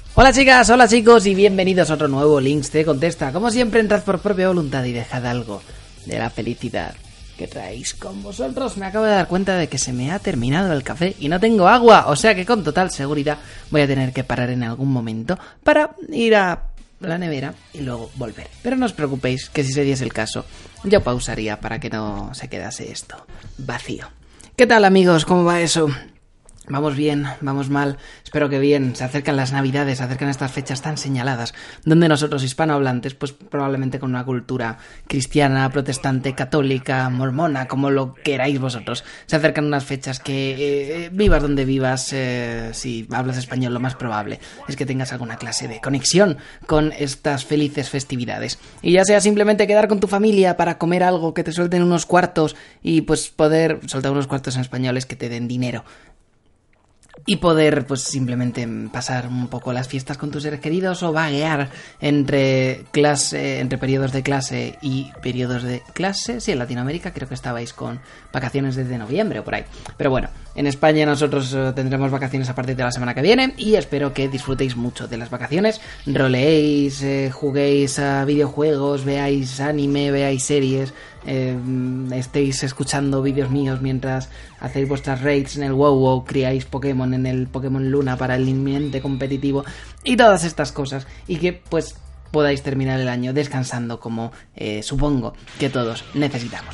Hola chicas, hola chicos y bienvenidos a otro nuevo Links Te Contesta. Como siempre, entrad por propia voluntad y dejad algo de la felicidad que traéis con vosotros. Me acabo de dar cuenta de que se me ha terminado el café y no tengo agua, o sea que con total seguridad voy a tener que parar en algún momento para ir a la nevera y luego volver. Pero no os preocupéis, que si se diese el caso, yo pausaría para que no se quedase esto vacío. ¿Qué tal amigos? ¿Cómo va eso? ¿Vamos bien? ¿Vamos mal? Espero que bien. Se acercan las Navidades, se acercan estas fechas tan señaladas, donde nosotros hispanohablantes, pues probablemente con una cultura cristiana, protestante, católica, mormona, como lo queráis vosotros, se acercan unas fechas que vivas donde vivas, si hablas español, lo más probable es que tengas alguna clase de conexión con estas felices festividades. Y ya sea simplemente quedar con tu familia para comer algo, que te suelten unos cuartos y pues poder soltar unos cuartos en españoles que te den dinero. Y poder, pues, simplemente pasar un poco las fiestas con tus seres queridos o vaguear entre periodos de clase y periodos de clase. Sí, en Latinoamérica creo que estabais con vacaciones desde noviembre o por ahí. Pero bueno, en España nosotros tendremos vacaciones a partir de la semana que viene y espero que disfrutéis mucho de las vacaciones. Roleéis, juguéis a videojuegos, veáis anime, veáis series, estéis escuchando vídeos míos mientras hacéis vuestras raids en el WoW, criáis Pokémon en el Pokémon Luna para el inminente competitivo y todas estas cosas, y que pues podáis terminar el año descansando como supongo que todos necesitamos.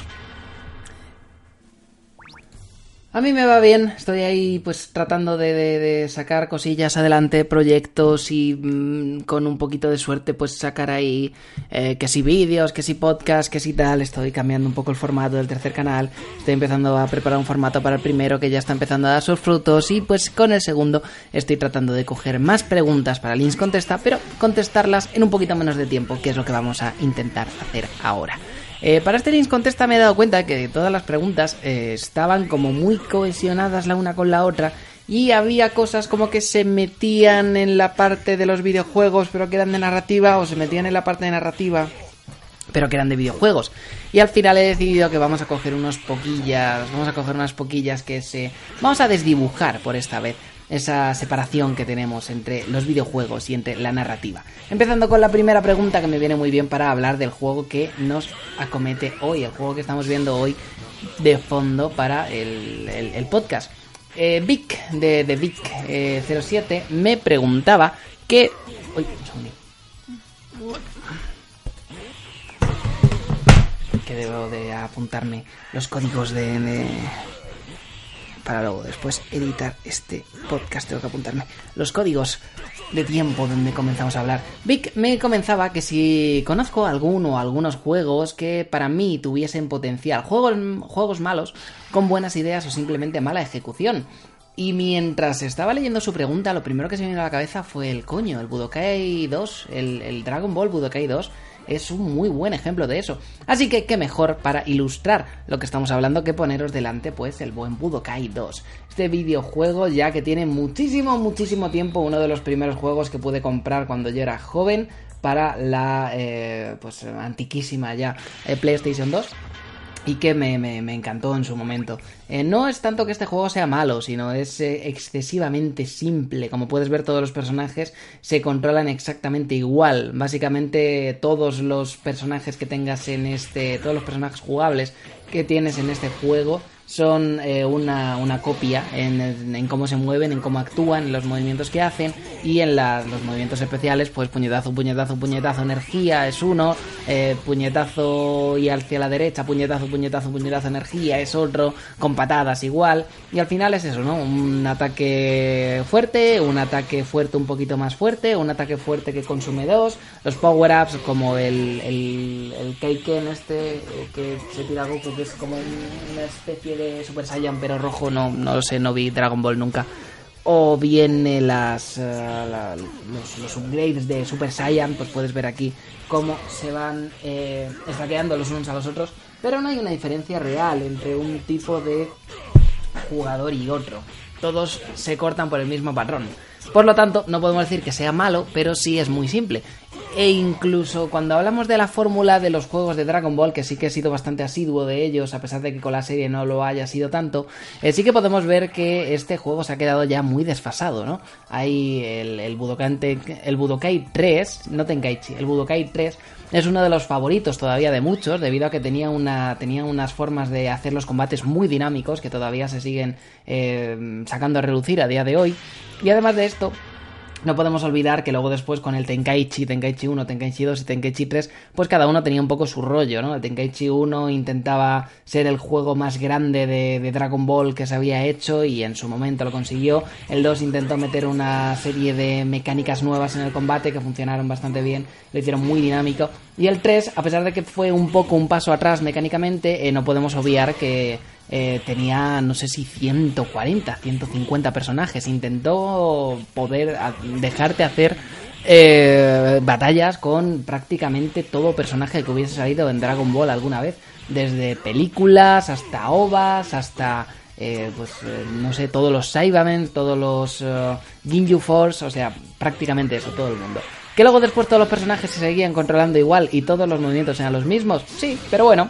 A mí me va bien, estoy ahí pues tratando de sacar cosillas adelante, proyectos y con un poquito de suerte pues sacar ahí que si vídeos, que si podcast, que si tal. Estoy cambiando un poco el formato del tercer canal, estoy empezando a preparar un formato para el primero que ya está empezando a dar sus frutos y pues con el segundo estoy tratando de coger más preguntas para Links Contesta, pero contestarlas en un poquito menos de tiempo, que es lo que vamos a intentar hacer ahora. Para este Links Contesta me he dado cuenta que todas las preguntas estaban como muy cohesionadas la una con la otra y había cosas como que se metían en la parte de los videojuegos pero que eran de narrativa, o se metían en la parte de narrativa pero que eran de videojuegos. Y al final he decidido que vamos a coger unas poquillas que vamos a desdibujar por esta vez esa separación que tenemos entre los videojuegos y entre la narrativa. Empezando con la primera pregunta, que me viene muy bien para hablar del juego que nos acomete hoy, el juego que estamos viendo hoy de fondo para el podcast. Vic, de Vic 07, me preguntaba que... Uy, un segundito. Que debo de apuntarme los códigos para luego después editar este podcast. Tengo que apuntarme los códigos de tiempo donde comenzamos a hablar. Vic me comenzaba que si conozco algunos juegos que para mí tuviesen potencial, juegos malos con buenas ideas o simplemente mala ejecución. Y mientras estaba leyendo su pregunta, lo primero que se me vino a la cabeza fue el Budokai 2, el Dragon Ball Budokai 2. Es un muy buen ejemplo de eso. Así que qué mejor para ilustrar lo que estamos hablando que poneros delante pues el buen Budokai 2. Este videojuego ya que tiene muchísimo tiempo, uno de los primeros juegos que pude comprar cuando yo era joven para la pues antiquísima ya PlayStation 2. Y que me encantó en su momento. No es tanto que este juego sea malo, sino es excesivamente simple. Como puedes ver, todos los personajes se controlan exactamente igual. Básicamente todos los personajes que tengas todos los personajes jugables que tienes en este juego son una copia en cómo se mueven, en cómo actúan, en los movimientos que hacen y en los movimientos especiales, pues puñetazo, energía es uno, puñetazo y hacia la derecha, puñetazo, energía es otro, con patadas igual, y al final es eso, ¿no? Un ataque fuerte un poquito más fuerte, un ataque fuerte que consume dos, los power-ups como el Kaiken que se tira Goku, que es como una especie de Super Saiyan pero rojo, no lo sé, no vi Dragon Ball nunca. O bien los upgrades de Super Saiyan, pues puedes ver aquí cómo se van stackeando los unos a los otros, pero no hay una diferencia real entre un tipo de jugador y otro. Todos se cortan por el mismo patrón. Por lo tanto, no podemos decir que sea malo, pero sí es muy simple. e incluso cuando hablamos de la fórmula de los juegos de Dragon Ball, que sí que he sido bastante asiduo de ellos, a pesar de que con la serie no lo haya sido tanto, sí que podemos ver que este juego se ha quedado ya muy desfasado, ¿no? Hay el Budokai 3, no Tenkaichi, el Budokai 3 es uno de los favoritos todavía de muchos, debido a que tenía unas formas de hacer los combates muy dinámicos que todavía se siguen sacando a relucir a día de hoy. Y además de esto, no podemos olvidar que luego después con el Tenkaichi 1, Tenkaichi 2 y Tenkaichi 3, pues cada uno tenía un poco su rollo, ¿no? El Tenkaichi 1 intentaba ser el juego más grande de Dragon Ball que se había hecho y en su momento lo consiguió. El 2 intentó meter una serie de mecánicas nuevas en el combate que funcionaron bastante bien, lo hicieron muy dinámico. Y el 3, a pesar de que fue un poco un paso atrás mecánicamente, no podemos obviar que tenía, no sé si 140, 150 personajes. Intentó poder dejarte hacer batallas con prácticamente todo personaje que hubiese salido en Dragon Ball alguna vez. Desde películas, hasta OVAs, hasta no sé, todos los Saibamen, todos los Ginyu Force, o sea, prácticamente eso, todo el mundo. Que luego después todos los personajes se seguían controlando igual y todos los movimientos eran los mismos, sí, pero bueno,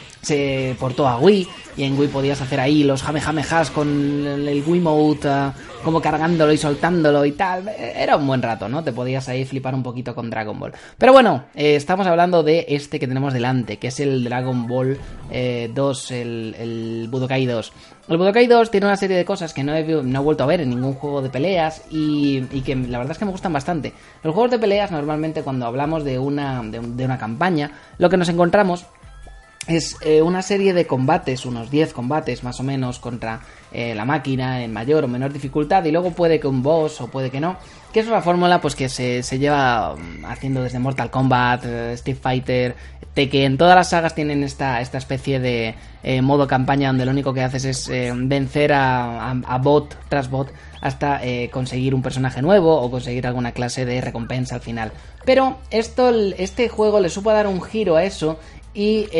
se portó a Wii y en Wii podías hacer ahí los Jamehamehas con el Wiimote como cargándolo y soltándolo y tal. Era un buen rato, ¿no? Te podías ahí flipar un poquito con Dragon Ball. Pero bueno, estamos hablando de este que tenemos delante, que es el Dragon Ball 2, el Budokai 2. El Budokai 2 tiene una serie de cosas que no he vuelto a ver en ningún juego de peleas y que la verdad es que me gustan bastante. Los juegos de peleas normalmente cuando hablamos de una campaña, lo que nos encontramos es una serie de combates, unos 10 combates más o menos contra la máquina en mayor o menor dificultad y luego puede que un boss o puede que no, que es una fórmula pues que se lleva haciendo desde Mortal Kombat, Street Fighter, Tekken. Todas las sagas tienen esta especie de modo campaña donde lo único que haces es vencer a bot tras bot hasta conseguir un personaje nuevo o conseguir alguna clase de recompensa al final. Pero este juego le supo dar un giro a eso y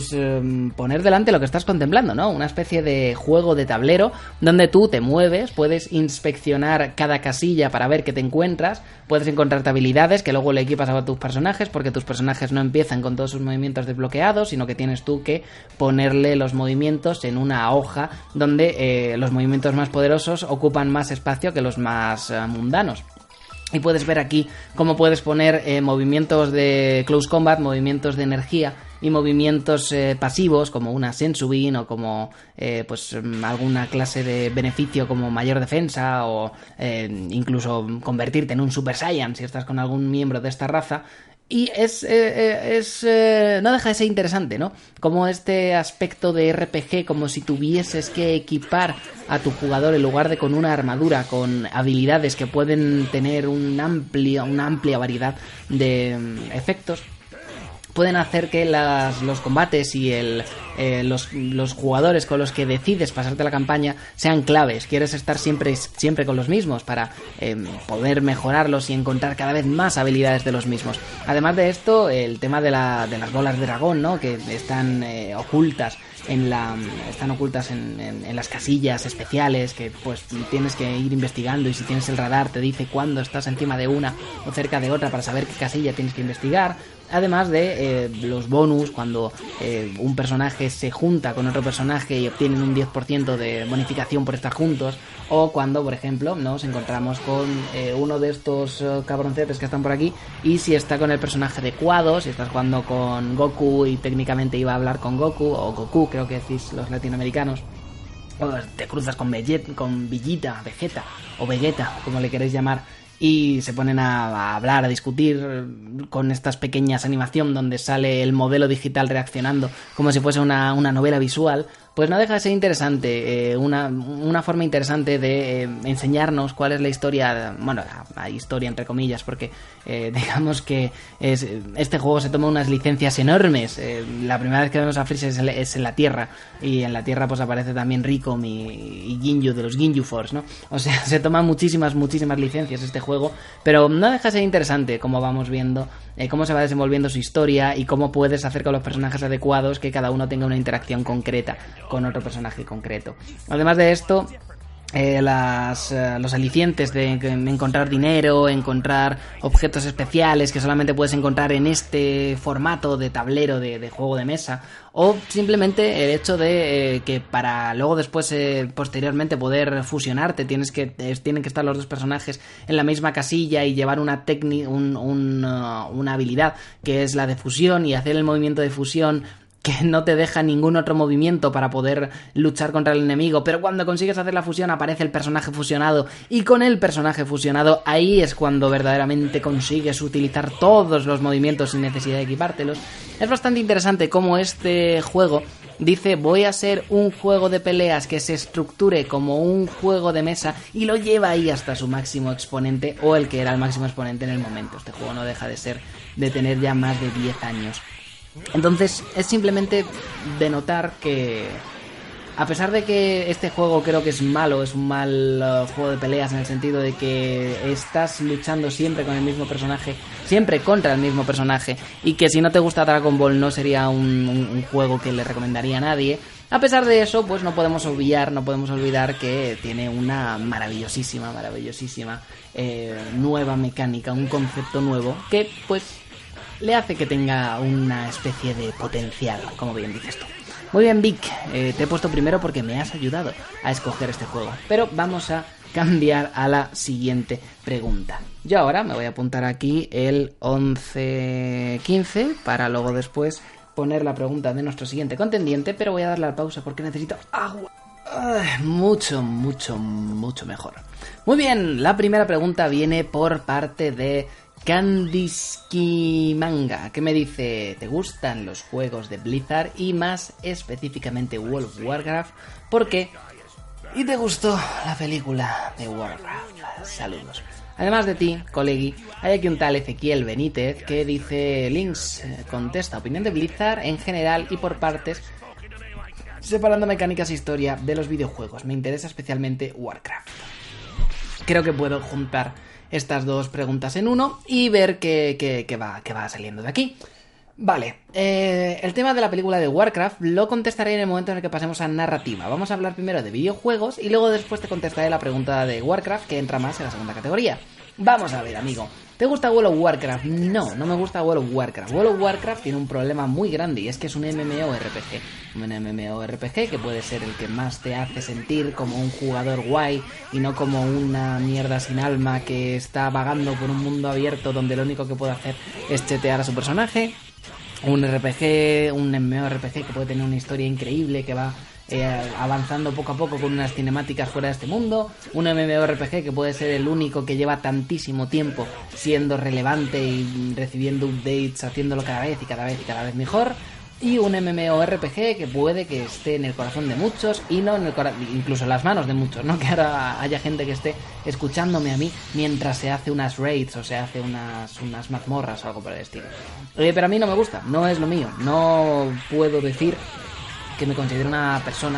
poner delante lo que estás contemplando, ¿no? Una especie de juego de tablero donde tú te mueves, puedes inspeccionar cada casilla para ver qué te encuentras, puedes encontrarte habilidades que luego le equipas a tus personajes, porque tus personajes no empiezan con todos sus movimientos desbloqueados, sino que tienes tú que ponerle los movimientos en una hoja donde los movimientos más poderosos ocupan más espacio que los más mundanos. Y puedes ver aquí cómo puedes poner movimientos de close combat, movimientos de energía y movimientos pasivos como una Senzu Bean o como alguna clase de beneficio como mayor defensa o incluso convertirte en un Super Saiyan si estás con algún miembro de esta raza. Y no deja de ser interesante, ¿no? Como este aspecto de RPG, como si tuvieses que equipar a tu jugador en lugar de con una armadura, con habilidades que pueden tener una amplia variedad de efectos, pueden hacer que los combates y los jugadores con los que decides pasarte la campaña sean claves. Quieres estar siempre con los mismos para poder mejorarlos y encontrar cada vez más habilidades de los mismos. Además de esto, el tema de las bolas de dragón, ¿no? Que están ocultas en las casillas especiales que pues tienes que ir investigando, y si tienes el radar te dice cuándo estás encima de una o cerca de otra para saber qué casilla tienes que investigar. Además de los bonus cuando un personaje se junta con otro personaje y obtienen un 10% de bonificación por estar juntos, o cuando, por ejemplo, nos encontramos con uno de estos cabroncetes que están por aquí y si está con el personaje adecuado, si estás jugando con Goku y técnicamente iba a hablar con Goku, o Goku creo que decís los latinoamericanos, o te cruzas con Vegeta o Vegeta, como le queréis llamar, y se ponen a hablar, a discutir con estas pequeñas animación donde sale el modelo digital reaccionando como si fuese una novela visual. Pues no deja de ser interesante, una forma interesante de enseñarnos cuál es la historia, bueno, la historia entre comillas, porque digamos que este juego se toma unas licencias enormes. La primera vez que vemos a Freezer es en la Tierra, y en la Tierra pues aparece también Rikom y Ginyu de los Ginyu Force, ¿no? O sea, se toman muchísimas licencias este juego, pero no deja de ser interesante cómo vamos viendo cómo se va desenvolviendo su historia y cómo puedes hacer con los personajes adecuados que cada uno tenga una interacción concreta con otro personaje concreto. Además de esto, los alicientes de encontrar dinero, encontrar objetos especiales que solamente puedes encontrar en este formato de tablero de juego de mesa, o simplemente el hecho de que para luego después posteriormente poder fusionarte tienen que estar los dos personajes en la misma casilla y llevar una habilidad que es la de fusión y hacer el movimiento de fusión que no te deja ningún otro movimiento para poder luchar contra el enemigo, pero cuando consigues hacer la fusión aparece el personaje fusionado, y con el personaje fusionado ahí es cuando verdaderamente consigues utilizar todos los movimientos sin necesidad de equipártelos. Es bastante interesante cómo este juego dice: voy a hacer un juego de peleas que se estructure como un juego de mesa, y lo lleva ahí hasta su máximo exponente, o el que era el máximo exponente en el momento. Este juego no deja de tener ya más de 10 años. Entonces es simplemente denotar que, a pesar de que este juego creo que es malo, es un mal juego de peleas en el sentido de que estás luchando siempre con el mismo personaje, siempre contra el mismo personaje, y que si no te gusta Dragon Ball no sería un juego que le recomendaría a nadie. A pesar de eso, pues no podemos olvidar que tiene una maravillosísima nueva mecánica, un concepto nuevo que pues le hace que tenga una especie de potencial, como bien dices tú. Muy bien, Vic, te he puesto primero porque me has ayudado a escoger este juego. Pero vamos a cambiar a la siguiente pregunta. Yo ahora me voy a apuntar aquí el 11-15 para luego después poner la pregunta de nuestro siguiente contendiente, pero voy a darle a pausa porque necesito agua. Mucho mejor. Muy bien, la primera pregunta viene por parte de Kandiski Manga, que me dice: ¿te gustan los juegos de Blizzard y más específicamente World of Warcraft? ¿Por qué? ¿Y te gustó la película de Warcraft? Saludos. Además de ti, colegui, hay aquí un tal Ezequiel Benítez que dice: Links, contesta, opinión de Blizzard en general y por partes, separando mecánicas e historia de los videojuegos. Me interesa especialmente Warcraft. Creo que puedo juntar estas dos preguntas en uno y ver qué va saliendo de aquí. Vale, el tema de la película de Warcraft lo contestaré en el momento en el que pasemos a narrativa. Vamos a hablar primero de videojuegos y luego después te contestaré la pregunta de Warcraft, que entra más en la segunda categoría. Vamos a ver, amigo. ¿Te gusta World of Warcraft? No me gusta World of Warcraft. World of Warcraft tiene un problema muy grande y es que es un MMORPG. Un MMORPG que puede ser el que más te hace sentir como un jugador guay y no como una mierda sin alma que está vagando por un mundo abierto donde lo único que puede hacer es chetear a su personaje. Un MMORPG que puede tener una historia increíble que va avanzando poco a poco con unas cinemáticas fuera de este mundo. Un MMORPG que puede ser el único que lleva tantísimo tiempo siendo relevante y recibiendo updates, haciéndolo cada vez mejor. Y un MMORPG que puede que esté en el corazón de muchos y no en el incluso en las manos de muchos, ¿no? Que ahora haya gente que esté escuchándome a mí mientras se hace unas raids o se hace unas mazmorras o algo por el estilo. Pero a mí no me gusta, no es lo mío. No puedo decir que me considero una persona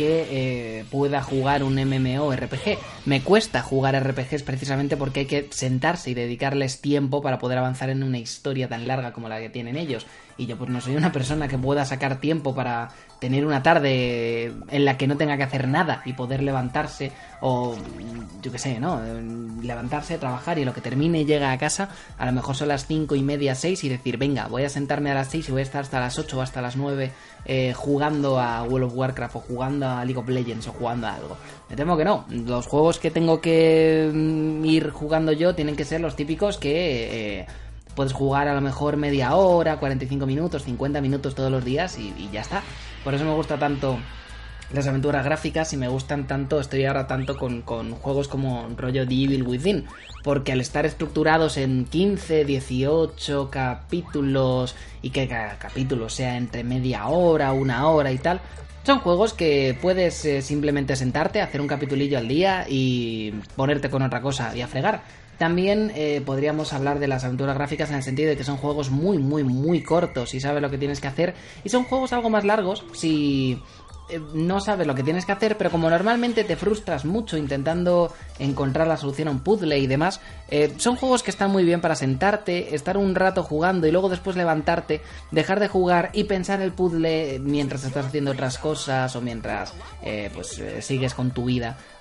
que pueda jugar un MMORPG. Me cuesta jugar RPGs precisamente porque hay que sentarse y dedicarles tiempo para poder avanzar en una historia tan larga como la que tienen ellos. Y yo pues no soy una persona que pueda sacar tiempo para tener una tarde en la que no tenga que hacer nada y poder levantarse o yo qué sé, ¿no? Levantarse, trabajar y lo que termine llega a casa, a lo mejor son las 5:30, 6 y decir, venga, voy a sentarme a las 6 y voy a estar hasta las 8 o hasta las 9 jugando a World of Warcraft o jugando a League of Legends o jugando a algo. Me temo que no. Los juegos que tengo que ir jugando yo tienen que ser los típicos que puedes jugar a lo mejor media hora, 45 minutos, 50 minutos todos los días y ya está. Por eso me gusta tanto las aventuras gráficas y me gustan tanto, estoy ahora tanto con juegos como rollo The Evil Within, porque al estar estructurados en 15, 18 capítulos y que cada capítulo sea entre media hora, una hora y tal, son juegos que puedes simplemente sentarte, hacer un capitulillo al día y ponerte con otra cosa y a fregar. También podríamos hablar de las aventuras gráficas en el sentido de que son juegos muy cortos si sabes lo que tienes que hacer, y son juegos algo más largos si no sabes lo que tienes que hacer, pero como normalmente te frustras mucho intentando encontrar la solución a un puzzle y demás, son juegos que están muy bien para sentarte, estar un rato jugando y luego después levantarte, dejar de jugar y pensar el puzzle mientras estás haciendo otras cosas o mientras sigues con tu vida.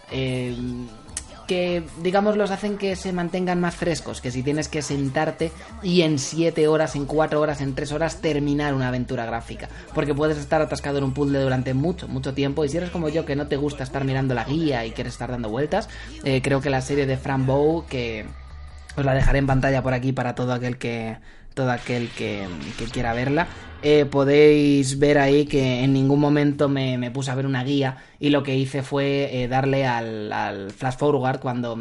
que, digamos, los hacen que se mantengan más frescos, que si tienes que sentarte y en 7 horas, en 4 horas, en 3 horas terminar una aventura gráfica, porque puedes estar atascado en un puzzle durante mucho tiempo, y si eres como yo, que no te gusta estar mirando la guía y quieres estar dando vueltas, creo que la serie de Frank Bow, que os la dejaré en pantalla por aquí para todo aquel que quiera verla, podéis ver ahí que en ningún momento me puse a ver una guía, y lo que hice fue darle al flash forward cuando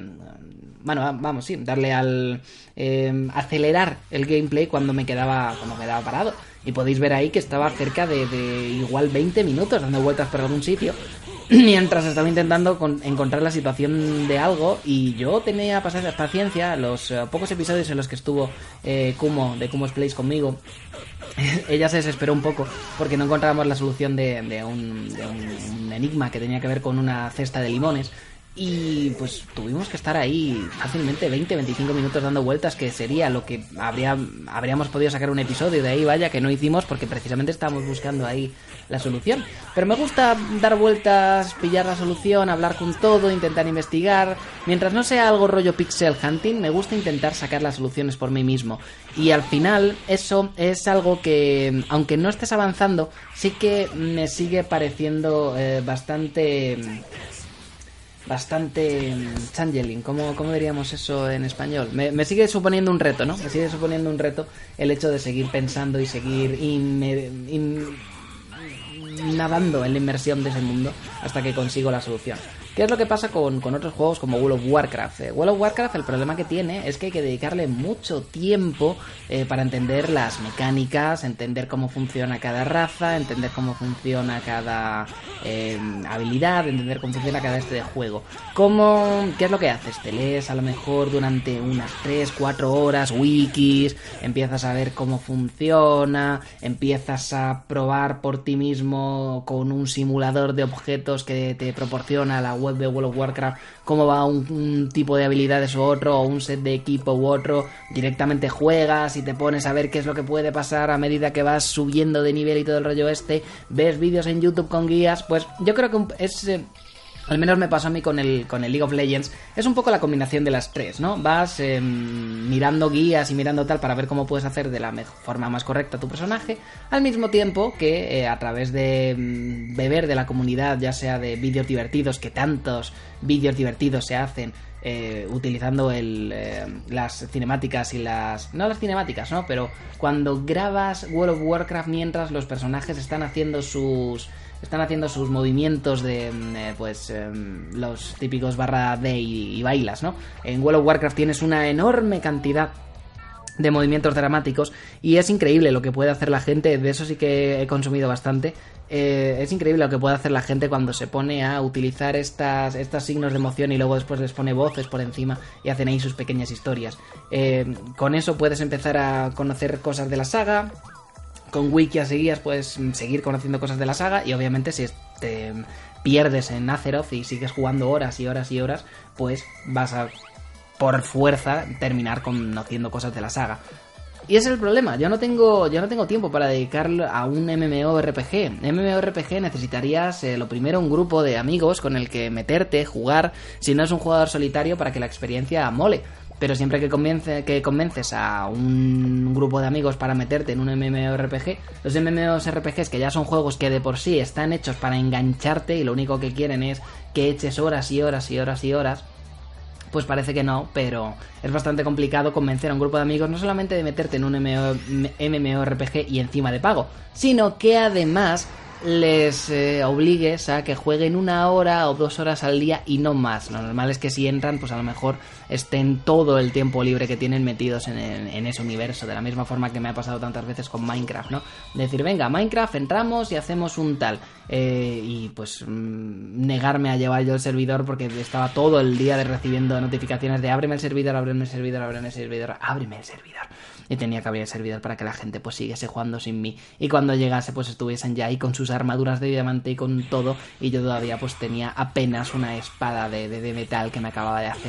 darle al acelerar el gameplay cuando me quedaba parado, y podéis ver ahí que estaba cerca de igual 20 minutos dando vueltas por algún sitio mientras estaba intentando encontrar la situación de algo, y yo tenía paciencia. Los pocos episodios en los que estuvo Kumo de Kumo's Place conmigo, ella se desesperó un poco porque no encontrábamos la solución de un enigma que tenía que ver con una cesta de limones, y pues tuvimos que estar ahí fácilmente 20-25 minutos dando vueltas, que sería lo que habríamos podido sacar un episodio de ahí, vaya, que no hicimos porque precisamente estábamos buscando ahí la solución. Pero me gusta dar vueltas, pillar la solución, hablar con todo, intentar investigar. Mientras no sea algo rollo pixel hunting, me gusta intentar sacar las soluciones por mí mismo, y al final eso es algo que, aunque no estés avanzando, sí que me sigue pareciendo bastante changeling, ¿cómo diríamos eso en español? Me sigue suponiendo un reto, ¿no? Me sigue suponiendo un reto el hecho de seguir pensando y seguir nadando en la inmersión de ese mundo hasta que consigo la solución. ¿Qué es lo que pasa con otros juegos como World of Warcraft? World of Warcraft, el problema que tiene es que hay que dedicarle mucho tiempo para entender las mecánicas, entender cómo funciona cada raza, entender cómo funciona cada habilidad, entender cómo funciona cada de juego. ¿Qué es lo que haces? Te lees a lo mejor durante unas 3-4 horas wikis, empiezas a ver cómo funciona, empiezas a probar por ti mismo con un simulador de objetos que te proporciona la web de World of Warcraft cómo va un tipo de habilidades u otro, o un set de equipo u otro. Directamente juegas y te pones a ver qué es lo que puede pasar a medida que vas subiendo de nivel y todo el rollo ves vídeos en YouTube con guías. Pues yo creo que es al menos me pasó a mí con el League of Legends, es un poco la combinación de las tres, ¿no? Vas mirando guías y mirando tal para ver cómo puedes hacer de la forma más correcta tu personaje, al mismo tiempo que a través de beber de la comunidad, ya sea de vídeos divertidos, que tantos vídeos divertidos se hacen utilizando las cinemáticas y no las cinemáticas, ¿no? Pero cuando grabas World of Warcraft mientras los personajes están haciendo sus movimientos de los típicos /D y bailas, ¿no? En World of Warcraft tienes una enorme cantidad de movimientos dramáticos y es increíble lo que puede hacer la gente. De eso sí que he consumido bastante. Es increíble lo que puede hacer la gente cuando se pone a utilizar estos signos de emoción y luego después les pone voces por encima y hacen ahí sus pequeñas historias. Con eso puedes empezar a conocer cosas de la saga. Con wikias y guías puedes seguir conociendo cosas de la saga, y obviamente si te pierdes en Azeroth y sigues jugando horas y horas y horas, pues vas a por fuerza terminar conociendo cosas de la saga. Y ese es el problema, yo no tengo tiempo para dedicarlo a un MMORPG. MMORPG necesitarías lo primero un grupo de amigos con el que meterte, jugar, si no es un jugador solitario, para que la experiencia mole. Pero siempre que convences a un grupo de amigos para meterte en un MMORPG, los MMORPGs, que ya son juegos que de por sí están hechos para engancharte y lo único que quieren es que eches horas y horas y horas y horas, pues parece que no, pero es bastante complicado convencer a un grupo de amigos no solamente de meterte en un MMORPG y encima de pago, sino que además les obligues a que jueguen 1 hora o 2 horas al día y no más. Lo normal es que si entran, pues a lo mejor estén todo el tiempo libre que tienen metidos en ese universo, de la misma forma que me ha pasado tantas veces con Minecraft, ¿no? Decir, venga, Minecraft, entramos y hacemos un tal, y pues negarme a llevar yo el servidor porque estaba todo el día recibiendo notificaciones de ábreme el servidor, ábreme el servidor, ábreme el servidor, ábreme el servidor. Y tenía que abrir el servidor para que la gente pues siguiese jugando sin mí, y cuando llegase pues estuviesen ya ahí con sus armaduras de diamante y con todo, y yo todavía pues tenía apenas una espada de metal que me acababa de hacer.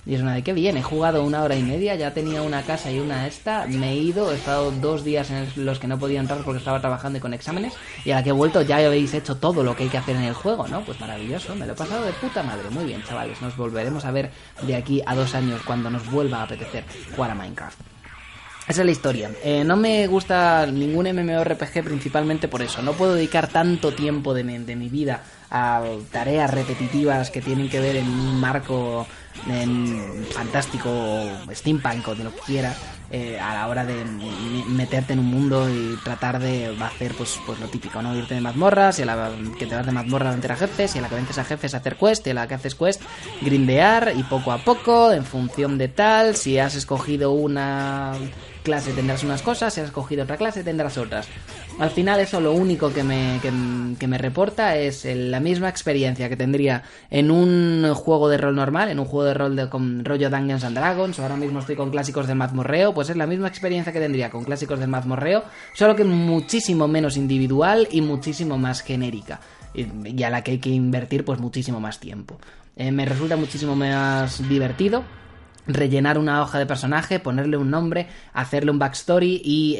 Y es una de qué bien, he jugado 1 hora y media, ya tenía una casa y una esta, me he ido, he estado 2 días en los que no podía entrar porque estaba trabajando y con exámenes, y a la que he vuelto ya habéis hecho todo lo que hay que hacer en el juego, ¿no? Pues maravilloso, me lo he pasado de puta madre. Muy bien, chavales, nos volveremos a ver de aquí a 2 años cuando nos vuelva a apetecer jugar a Minecraft. Esa es la historia. No me gusta ningún MMORPG principalmente por eso. No puedo dedicar tanto tiempo de mi vida a tareas repetitivas que tienen que ver en un marco fantástico, steampunk o de lo que quieras, a la hora de meterte en un mundo y tratar de hacer pues lo típico, ¿no? Irte de mazmorras, y a la que te vas de mazmorra a vencer a jefes, y a la que vences a jefes hacer quest, y a la que haces quest grindear, y poco a poco, en función de tal, si has escogido una clase tendrás unas cosas, si has escogido otra clase tendrás otras. Al final eso lo único que me reporta es la misma experiencia que tendría en un juego de rol normal, en un juego de rol con rollo Dungeons and Dragons, o ahora mismo estoy con clásicos del mazmorreo, pues es la misma experiencia que tendría con clásicos del mazmorreo, solo que muchísimo menos individual y muchísimo más genérica, y a la que hay que invertir pues muchísimo más tiempo. Me resulta muchísimo más divertido rellenar una hoja de personaje, ponerle un nombre, hacerle un backstory y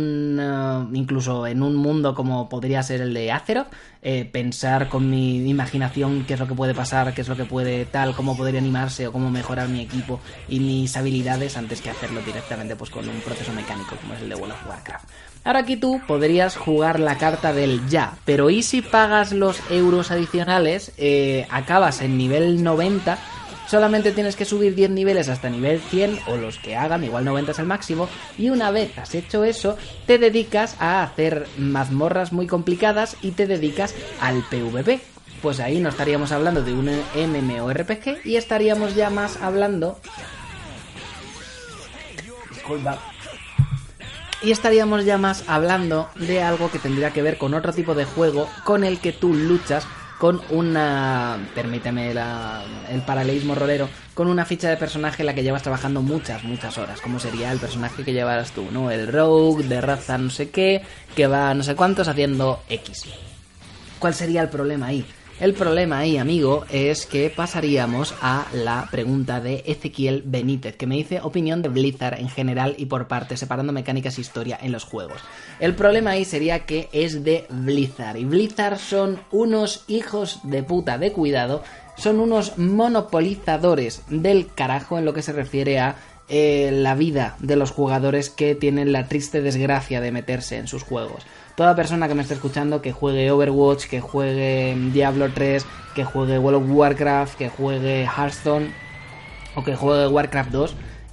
incluso en un mundo como podría ser el de Azeroth, pensar con mi imaginación qué es lo que puede pasar, qué es lo que puede tal, cómo podría animarse o cómo mejorar mi equipo y mis habilidades antes que hacerlo directamente pues con un proceso mecánico como es el de World of Warcraft. Ahora aquí tú podrías jugar la carta del ya, pero ¿y si pagas los euros adicionales? Acabas en nivel 90. Solamente tienes que subir 10 niveles hasta nivel 100, o los que hagan, igual 90 es el máximo, y una vez has hecho eso, te dedicas a hacer mazmorras muy complicadas y te dedicas al PvP. Pues ahí no estaríamos hablando de un MMORPG y estaríamos ya más hablando... Disculpa. Y estaríamos ya más hablando de algo que tendría que ver con otro tipo de juego con el que tú luchas con una, permíteme el paralelismo rolero, con una ficha de personaje en la que llevas trabajando muchas horas, como sería el personaje que llevarás tú, ¿no? El rogue de raza no sé qué, que va no sé cuántos haciendo X. ¿Cuál sería el problema ahí? El problema ahí, amigo, es que pasaríamos a la pregunta de Ezequiel Benítez, que me dice opinión de Blizzard en general y por partes, separando mecánicas e historia en los juegos. El problema ahí sería que es de Blizzard, y Blizzard son unos hijos de puta de cuidado, son unos monopolizadores del carajo en lo que se refiere a la vida de los jugadores que tienen la triste desgracia de meterse en sus juegos. Toda persona que me esté escuchando, que juegue Overwatch, que juegue Diablo 3, que juegue World of Warcraft, que juegue Hearthstone o que juegue Warcraft 2,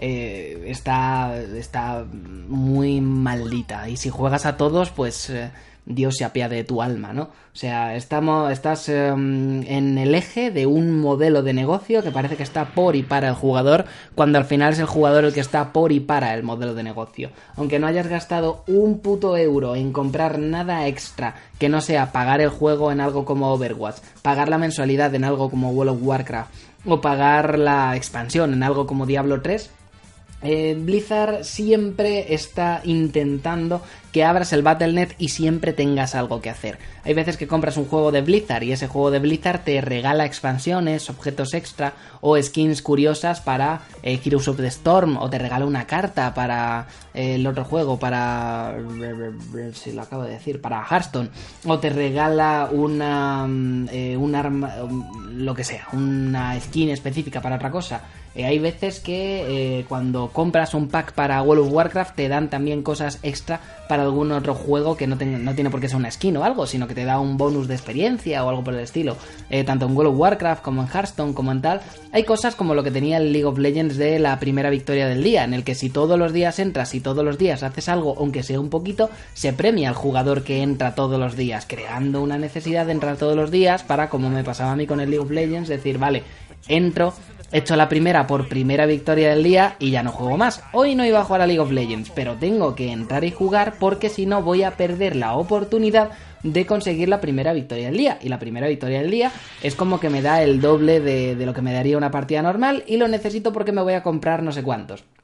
está muy maldita. Y si juegas a todos, pues Dios se apiade de tu alma, ¿no? O sea, estás en el eje de un modelo de negocio que parece que está por y para el jugador, cuando al final es el jugador el que está por y para el modelo de negocio. Aunque no hayas gastado un puto euro en comprar nada extra que no sea pagar el juego en algo como Overwatch, pagar la mensualidad en algo como World of Warcraft o pagar la expansión en algo como Diablo 3, Blizzard siempre está intentando que abras el Battle.net y siempre tengas algo que hacer. Hay veces que compras un juego de Blizzard y ese juego de Blizzard te regala expansiones, objetos extra o skins curiosas para Heroes of the Storm, o te regala una carta para el otro juego, para... si lo acabo de decir, para Hearthstone, o te regala un arma, lo que sea, una skin específica para otra cosa. Hay veces que cuando compras un pack para World of Warcraft te dan también cosas extra para algún otro juego que no tiene por qué ser una skin o algo, sino que te da un bonus de experiencia o algo por el estilo. Tanto en World of Warcraft como en Hearthstone como en tal, hay cosas como lo que tenía el League of Legends de la primera victoria del día, en el que si todos los días entras y todos los días haces algo, aunque sea un poquito, se premia al jugador que entra todos los días, creando una necesidad de entrar todos los días para, como me pasaba a mí con el League of Legends, decir, vale, entro, he hecho la primera por primera victoria del día y ya no juego más. Hoy no iba a jugar a League of Legends, pero tengo que entrar y jugar porque si no voy a perder la oportunidad de conseguir la primera victoria del día. Y la primera victoria del día es como que me da el doble de lo que me daría una partida normal y lo necesito porque me voy a comprar no sé cuántos.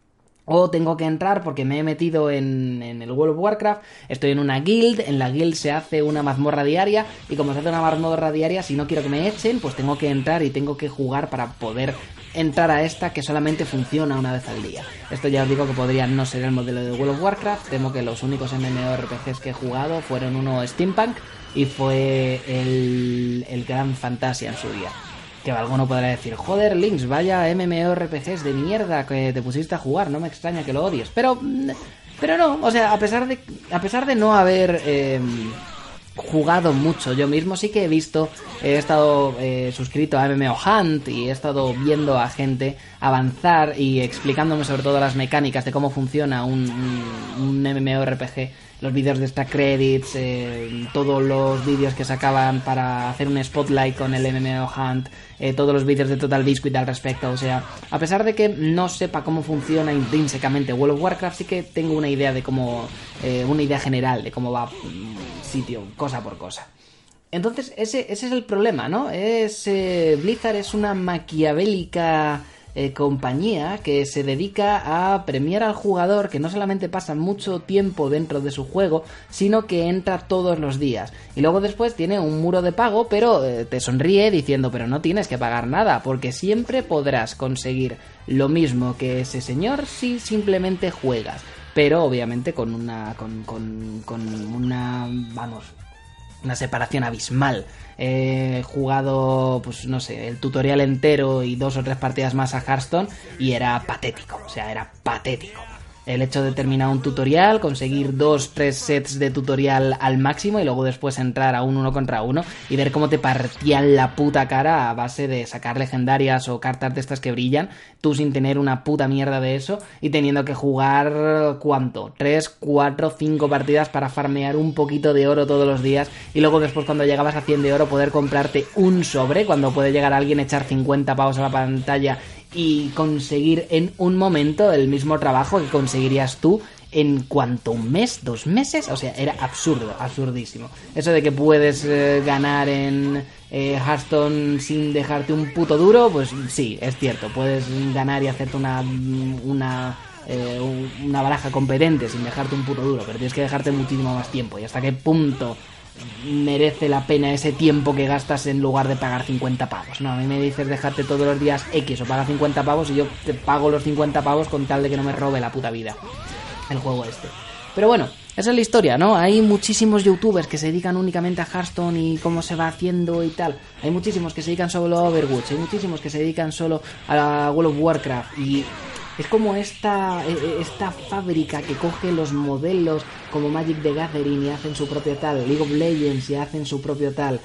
O tengo que entrar porque me he metido en el World of Warcraft, estoy en una guild, en la guild se hace una mazmorra diaria, y como se hace una mazmorra diaria, si no quiero que me echen, pues tengo que entrar y tengo que jugar para poder entrar a esta que solamente funciona una vez al día. Esto ya os digo que podría no ser el modelo de World of Warcraft, temo que los únicos MMORPGs que he jugado fueron uno Steampunk y fue el Gran Fantasia en su día. Que alguno podrá decir, joder, Lynx, vaya MMORPGs de mierda que te pusiste a jugar, no me extraña que lo odies. Pero no, o sea, a pesar de no haber jugado mucho yo mismo, sí que he estado suscrito a MMO Hunt y he estado viendo a gente avanzar y explicándome sobre todo las mecánicas de cómo funciona un MMORPG. Los vídeos de Stack Credits, todos los vídeos que sacaban para hacer un spotlight con el MMO Hunt, todos los vídeos de Total Biscuit al respecto. O sea, a pesar de que no sepa cómo funciona intrínsecamente World of Warcraft, sí que tengo una idea de cómo, una idea general de cómo va sitio, cosa por cosa. Entonces, ese es el problema, ¿no? Blizzard es una maquiavélica compañía que se dedica a premiar al jugador que no solamente pasa mucho tiempo dentro de su juego, sino que entra todos los días. Y luego después tiene un muro de pago, pero te sonríe diciendo, pero no tienes que pagar nada, porque siempre podrás conseguir lo mismo que ese señor si simplemente juegas. Pero obviamente con una separación abismal. He jugado, pues no sé, el tutorial entero y 2 o 3 partidas más a Hearthstone y era patético, o sea, era patético. El hecho de terminar un tutorial, conseguir 2-3 sets de tutorial al máximo y luego después entrar a un 1 contra 1 y ver cómo te partían la puta cara a base de sacar legendarias o cartas de estas que brillan, tú sin tener una puta mierda de eso y teniendo que jugar, ¿cuánto? 3, 4, 5 partidas para farmear un poquito de oro todos los días y luego después cuando llegabas a 100 de oro poder comprarte un sobre, cuando puede llegar alguien a echar 50 pavos a la pantalla y conseguir en un momento el mismo trabajo que conseguirías tú en cuanto un mes, 2 meses, o sea, era absurdo, absurdísimo. Eso de que puedes ganar en Hearthstone sin dejarte un puto duro, pues sí, es cierto, puedes ganar y hacerte una baraja competente sin dejarte un puto duro, pero tienes que dejarte muchísimo más tiempo. ¿Y hasta qué punto merece la pena ese tiempo que gastas en lugar de pagar 50 pavos? No, a mí me dices dejarte todos los días X o pagar 50 pavos y yo te pago los 50 pavos con tal de que no me robe la puta vida el juego este. Pero bueno, esa es la historia, ¿no? Hay muchísimos youtubers que se dedican únicamente a Hearthstone y cómo se va haciendo y tal. Hay muchísimos que se dedican solo a Overwatch, hay muchísimos que se dedican solo a la World of Warcraft y es como esta fábrica que coge los modelos como Magic the Gathering y hacen su propio tal, League of Legends y hacen su propio tal,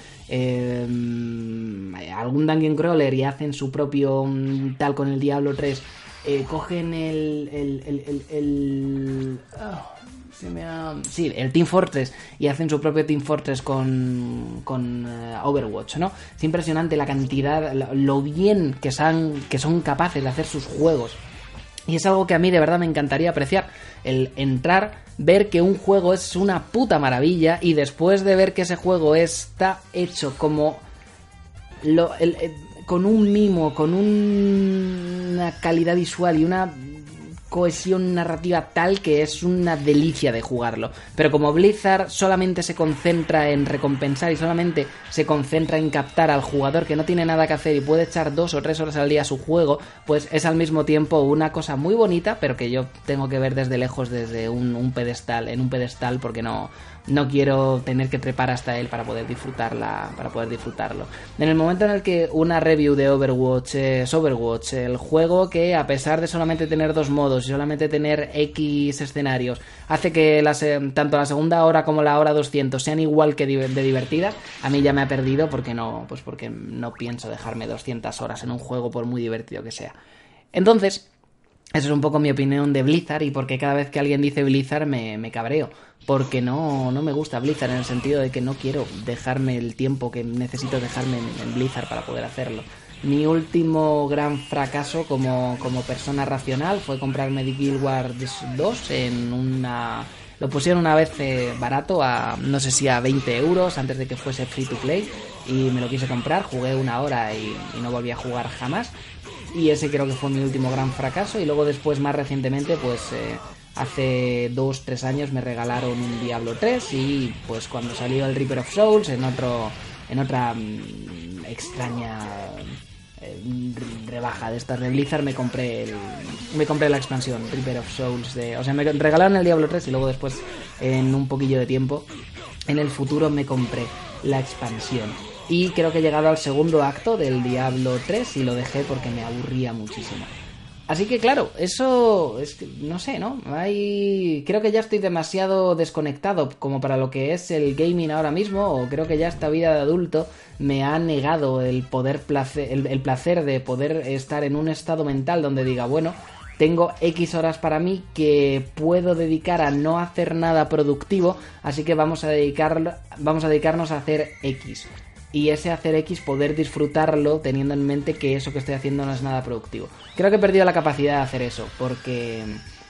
algún Dungeon Crawler y hacen su propio tal con el Diablo 3, cogen el Team Fortress y hacen su propio Team Fortress con Overwatch, ¿no? Es impresionante la cantidad, lo bien que son capaces de hacer sus juegos. Y es algo que a mí de verdad me encantaría apreciar, el entrar, ver que un juego es una puta maravilla y después de ver que ese juego está hecho como con un mimo, con una calidad visual y una cohesión narrativa tal que es una delicia de jugarlo. Pero como Blizzard solamente se concentra en recompensar y solamente se concentra en captar al jugador que no tiene nada que hacer y puede echar 2 o 3 horas al día a su juego, pues es al mismo tiempo una cosa muy bonita, pero que yo tengo que ver desde lejos, desde un pedestal, en un pedestal, porque no quiero tener que trepar hasta él para poder disfrutarlo. En el momento en el que una review de Overwatch es Overwatch, el juego que a pesar de solamente tener 2 modos y solamente tener X escenarios, hace que tanto la segunda hora como la hora 200 sean igual que de divertidas, a mí ya me ha perdido porque no pienso dejarme 200 horas en un juego por muy divertido que sea. Entonces, eso es un poco mi opinión de Blizzard y porque cada vez que alguien dice Blizzard me cabreo. Porque no me gusta Blizzard en el sentido de que no quiero dejarme el tiempo que necesito dejarme en Blizzard para poder hacerlo. Mi último gran fracaso como persona racional fue comprarme The Guild Wars 2 lo pusieron una vez barato, no sé si a 20 euros antes de que fuese free to play, y me lo quise comprar, jugué 1 hora y no volví a jugar jamás. y ese creo que fue mi último gran fracaso. Y luego después, más recientemente, pues hace 2-3 años me regalaron un Diablo 3 y pues cuando salió el Reaper of Souls en otra extraña rebaja de estas de Blizzard me compré la expansión Reaper of Souls me regalaron el Diablo 3 y luego después, en un poquillo de tiempo en el futuro, me compré la expansión. Y creo que he llegado al segundo acto del Diablo 3 y lo dejé porque me aburría muchísimo. Así que claro, eso es que no sé, ¿no? Creo que ya estoy demasiado desconectado como para lo que es el gaming ahora mismo, o creo que ya esta vida de adulto me ha negado el placer de poder estar en un estado mental donde diga, bueno, tengo X horas para mí que puedo dedicar a no hacer nada productivo, así que vamos a dedicarnos a hacer X. Y ese hacer X, poder disfrutarlo teniendo en mente que eso que estoy haciendo no es nada productivo. Creo que he perdido la capacidad de hacer eso, porque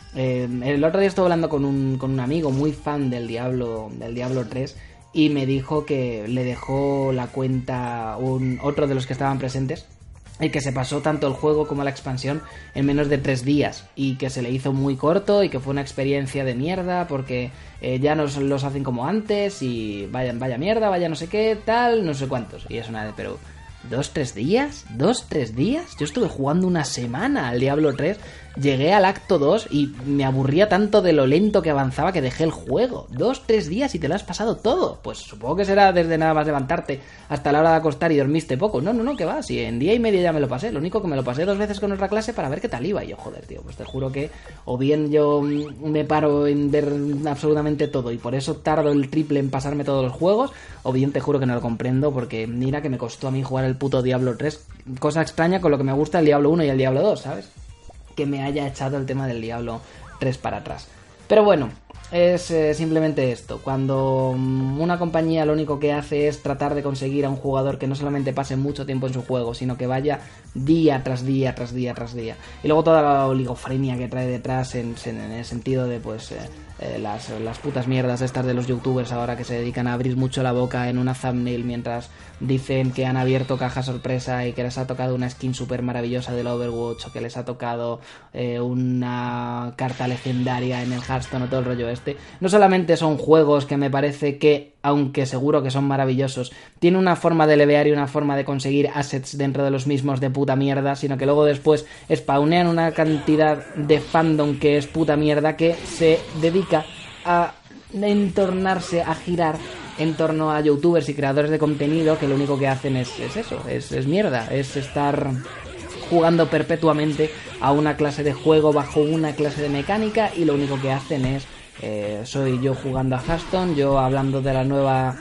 el otro día estuve hablando con un amigo muy fan del Diablo 3 y me dijo que le dejó la cuenta otro de los que estaban presentes y que se pasó tanto el juego como la expansión en menos de 3 días y que se le hizo muy corto y que fue una experiencia de mierda porque ya no los hacen como antes y vaya mierda, vaya no sé qué, tal, no sé cuántos. Y es una de, pero ¿2-3 días? ¿2-3 días? Yo estuve jugando una semana al Diablo 3, llegué al acto 2 y me aburría tanto de lo lento que avanzaba que dejé el juego. 2-3 días y te lo has pasado todo. Pues supongo que será desde nada más levantarte hasta la hora de acostar y dormiste poco. No, que va, si en día y medio ya me lo pasé. Lo único que me lo pasé 2 veces con otra clase para ver qué tal iba. Y yo, joder, tío, pues te juro que o bien yo me paro en ver absolutamente todo y por eso tardo el triple en pasarme todos los juegos, o bien te juro que no lo comprendo porque mira que me costó a mí jugar el puto Diablo 3. Cosa extraña con lo que me gusta el Diablo 1 y el Diablo 2, ¿sabes? Que me haya echado el tema del Diablo 3 para atrás. Pero bueno, es simplemente esto. Cuando una compañía lo único que hace es tratar de conseguir a un jugador que no solamente pase mucho tiempo en su juego, sino que vaya día tras día, tras día, tras día. Y luego toda la oligofrenia que trae detrás en el sentido de pues las putas mierdas estas de los youtubers ahora que se dedican a abrir mucho la boca en una thumbnail mientras dicen que han abierto caja sorpresa y que les ha tocado una skin súper maravillosa del Overwatch o que les ha tocado una carta legendaria en el Hearthstone o todo el rollo este. No solamente son juegos que me parece que, aunque seguro que son maravillosos, tiene una forma de levear y una forma de conseguir assets dentro de los mismos de puta mierda, sino que luego después spawnean una cantidad de fandom que es puta mierda que se dedica a entornarse, a girar en torno a youtubers y creadores de contenido que lo único que hacen es eso, es mierda, es estar jugando perpetuamente a una clase de juego bajo una clase de mecánica y lo único que hacen es soy yo jugando a Hearthstone, yo hablando de la nueva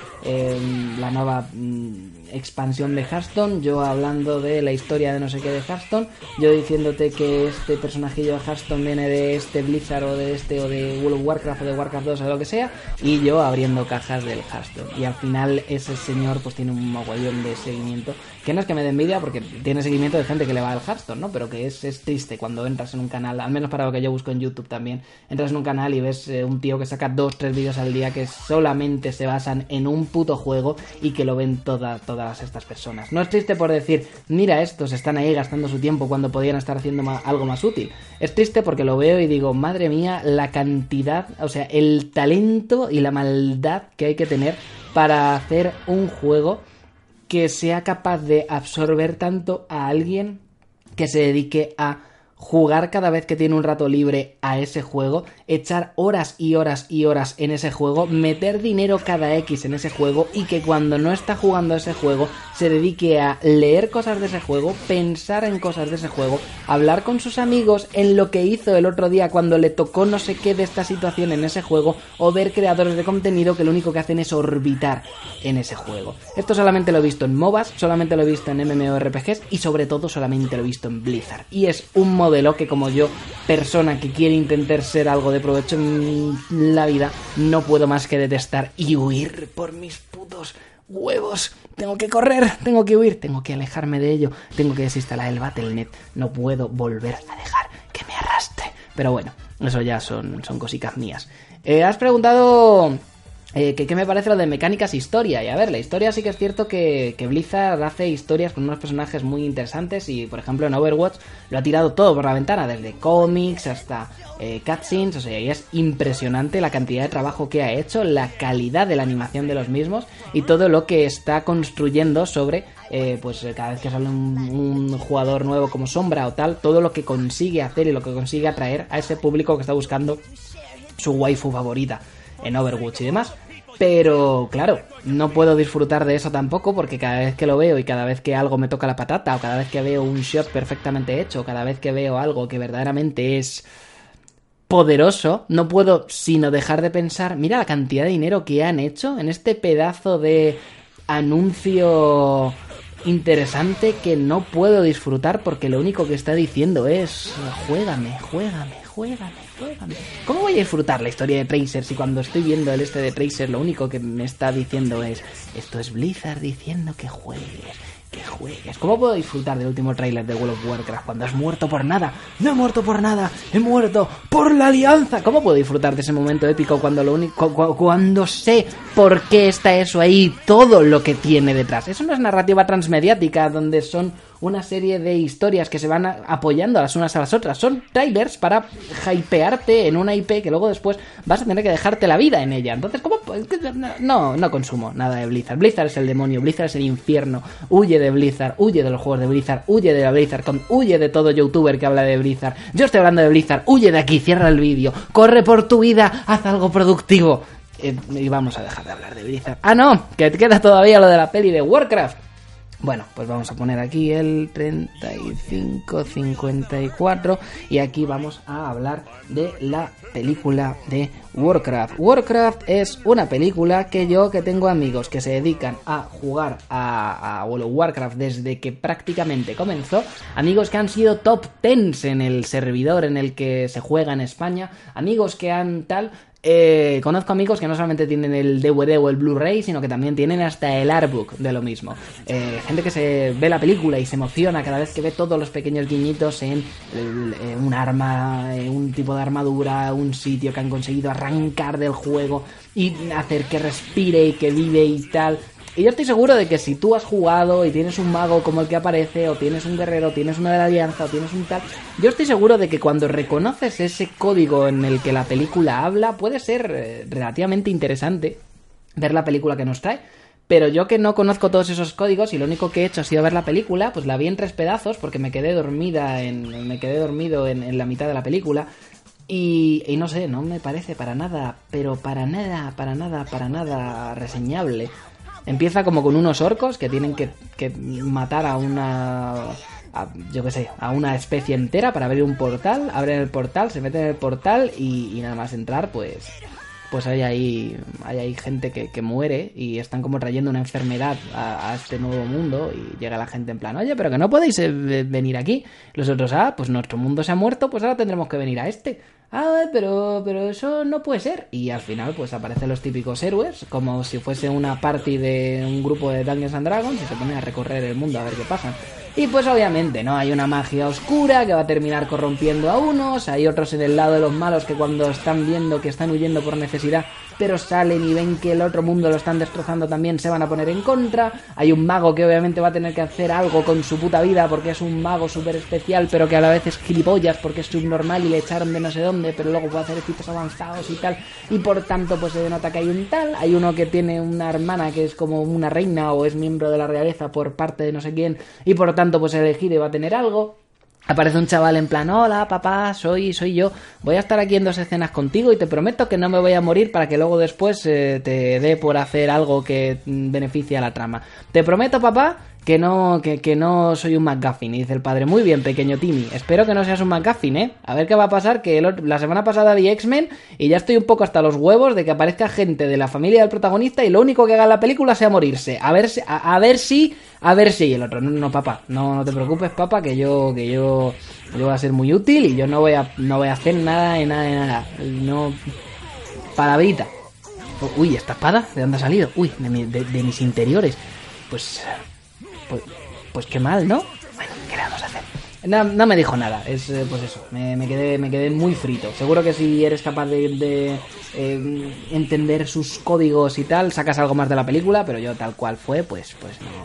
expansión de Hearthstone, yo hablando de la historia de no sé qué de Hearthstone, yo diciéndote que este personajillo de Hearthstone viene de este Blizzard o de World of Warcraft o de Warcraft 2 o lo que sea, y yo abriendo cajas del Hearthstone. Y al final ese señor pues tiene un mogollón de seguimiento, que no es que me dé envidia porque tiene seguimiento de gente que le va al Hearthstone, ¿no? Pero que es triste cuando entras en un canal, al menos para lo que yo busco en YouTube también, entras en un canal y ves un tío que saca 2-3 vídeos al día que solamente se basan en un puto juego y que lo ven todas estas personas. No es triste por decir, mira, estos están ahí gastando su tiempo cuando podían estar haciendo algo más útil. Es triste porque lo veo y digo, madre mía, la cantidad, o sea, el talento y la maldad que hay que tener para hacer un juego que sea capaz de absorber tanto a alguien que se dedique a jugar cada vez que tiene un rato libre a ese juego, echar horas y horas y horas en ese juego, meter dinero cada X en ese juego y que cuando no está jugando a ese juego se dedique a leer cosas de ese juego, pensar en cosas de ese juego, hablar con sus amigos en lo que hizo el otro día cuando le tocó no sé qué de esta situación en ese juego, o ver creadores de contenido que lo único que hacen es orbitar en ese juego. Esto solamente lo he visto en MOBAs, solamente lo he visto en MMORPGs y sobre todo solamente lo he visto en Blizzard. Y es un modelo que, como yo, persona que quiere intentar ser algo de provecho en la vida, no puedo más que detestar y huir por mis putos huevos. Tengo que correr, tengo que huir, tengo que alejarme de ello, tengo que desinstalar el Battle.net, no puedo volver a dejar que me arrastre. Pero bueno, eso ya son cositas mías. Has preguntado ¿Qué me parece lo de mecánicas e historia? Y a ver, la historia sí que es cierto que Blizzard hace historias con unos personajes muy interesantes y, por ejemplo, en Overwatch lo ha tirado todo por la ventana, desde cómics hasta cutscenes, o sea, y es impresionante la cantidad de trabajo que ha hecho, la calidad de la animación de los mismos y todo lo que está construyendo sobre, pues cada vez que sale un jugador nuevo como Sombra o tal, todo lo que consigue hacer y lo que consigue atraer a ese público que está buscando su waifu favorita en Overwatch y demás. Pero claro, no puedo disfrutar de eso tampoco porque cada vez que lo veo y cada vez que algo me toca la patata o cada vez que veo un shot perfectamente hecho o cada vez que veo algo que verdaderamente es poderoso, no puedo sino dejar de pensar, mira la cantidad de dinero que han hecho en este pedazo de anuncio interesante que no puedo disfrutar porque lo único que está diciendo es juégame. ¿Cómo voy a disfrutar la historia de Tracer si cuando estoy viendo el de Tracer lo único que me está diciendo es esto es Blizzard diciendo que juegues? ¿Cómo puedo disfrutar del último tráiler de World of Warcraft cuando has muerto por nada? No he muerto por nada, he muerto por la alianza. ¿Cómo puedo disfrutar de ese momento épico cuando sé por qué está eso ahí, todo lo que tiene detrás? Eso no es narrativa transmediática donde son una serie de historias que se van apoyando las unas a las otras. Son trailers para hypearte en una IP que luego después vas a tener que dejarte la vida en ella. Entonces, ¿cómo? No consumo nada de Blizzard. Blizzard es el demonio, Blizzard es el infierno. Huye de Blizzard, huye de los juegos de Blizzard, huye de la BlizzardCon, huye de todo youtuber que habla de Blizzard. Yo estoy hablando de Blizzard, huye de aquí, cierra el vídeo, corre por tu vida, haz algo productivo. Y vamos a dejar de hablar de Blizzard. Ah, no, que queda todavía lo de la peli de Warcraft. Bueno, pues vamos a poner aquí el 3554 y aquí vamos a hablar de la película de Warcraft. Warcraft es una película que tengo amigos que se dedican a jugar a World of Warcraft desde que prácticamente comenzó, amigos que han sido top 10 en el servidor en el que se juega en España, amigos que han tal... conozco amigos que no solamente tienen el DVD o el Blu-ray, sino que también tienen hasta el artbook de lo mismo. Gente que se ve la película y se emociona cada vez que ve todos los pequeños guiñitos en un arma, un tipo de armadura, un sitio que han conseguido arrancar del juego y hacer que respire y que vive y tal. Y yo estoy seguro de que si tú has jugado y tienes un mago como el que aparece, o tienes un guerrero, o tienes una de la alianza, o tienes un tal... Yo estoy seguro de que cuando reconoces ese código en el que la película habla, puede ser relativamente interesante ver la película que nos trae. Pero yo que no conozco todos esos códigos y lo único que he hecho ha sido ver la película, pues la vi en 3 pedazos porque me quedé dormido en la mitad de la película. Y no sé, no me parece para nada, pero para nada reseñable. Empieza como con unos orcos que tienen que matar a una especie entera para abrir un portal. Abren el portal, se meten en el portal y nada más entrar, pues hay ahí gente que muere y están como trayendo una enfermedad a este nuevo mundo y llega la gente en plan, oye, pero que no podéis venir aquí. Los otros, pues nuestro mundo se ha muerto, pues ahora tendremos que venir a este. Pero eso no puede ser. Y al final pues aparecen los típicos héroes, como si fuese una party de un grupo de Dungeons and Dragons y se ponen a recorrer el mundo a ver qué pasa. Y pues obviamente, ¿no? Hay una magia oscura que va a terminar corrompiendo a unos, hay otros en el lado de los malos que cuando están viendo que están huyendo por necesidad, pero salen y ven que el otro mundo lo están destrozando también, se van a poner en contra. Hay un mago que obviamente va a tener que hacer algo con su puta vida porque es un mago súper especial, pero que a la vez es gilipollas porque es subnormal y le echaron de no sé dónde, pero luego puede hacer hechizos avanzados y tal, y por tanto pues se denota que hay un tal. Hay uno que tiene una hermana que es como una reina o es miembro de la realeza por parte de no sé quién, y por tanto pues elegido y va a tener algo. Aparece un chaval en plan, hola papá, soy yo, voy a estar aquí en 2 escenas contigo y te prometo que no me voy a morir para que luego después te dé por hacer algo que beneficie a la trama. Te prometo, papá, que no soy un McGuffin. Y dice el padre, muy bien, pequeño Timmy, espero que no seas un McGuffin, a ver qué va a pasar, que la semana pasada vi X-Men y ya estoy un poco hasta los huevos de que aparezca gente de la familia del protagonista y lo único que haga en la película sea morirse. A ver si y el otro, no papá, no te preocupes papá, que yo voy a ser muy útil y yo no voy a hacer nada de nada, no, palabrita. Uy, esta espada, ¿de dónde ha salido? Uy, de mis interiores. Pues qué mal, ¿no? Bueno, ¿qué le vamos a hacer? No me dijo nada, pues eso, me quedé muy frito. Seguro que si eres capaz de entender sus códigos y tal, sacas algo más de la película, pero yo tal cual fue, pues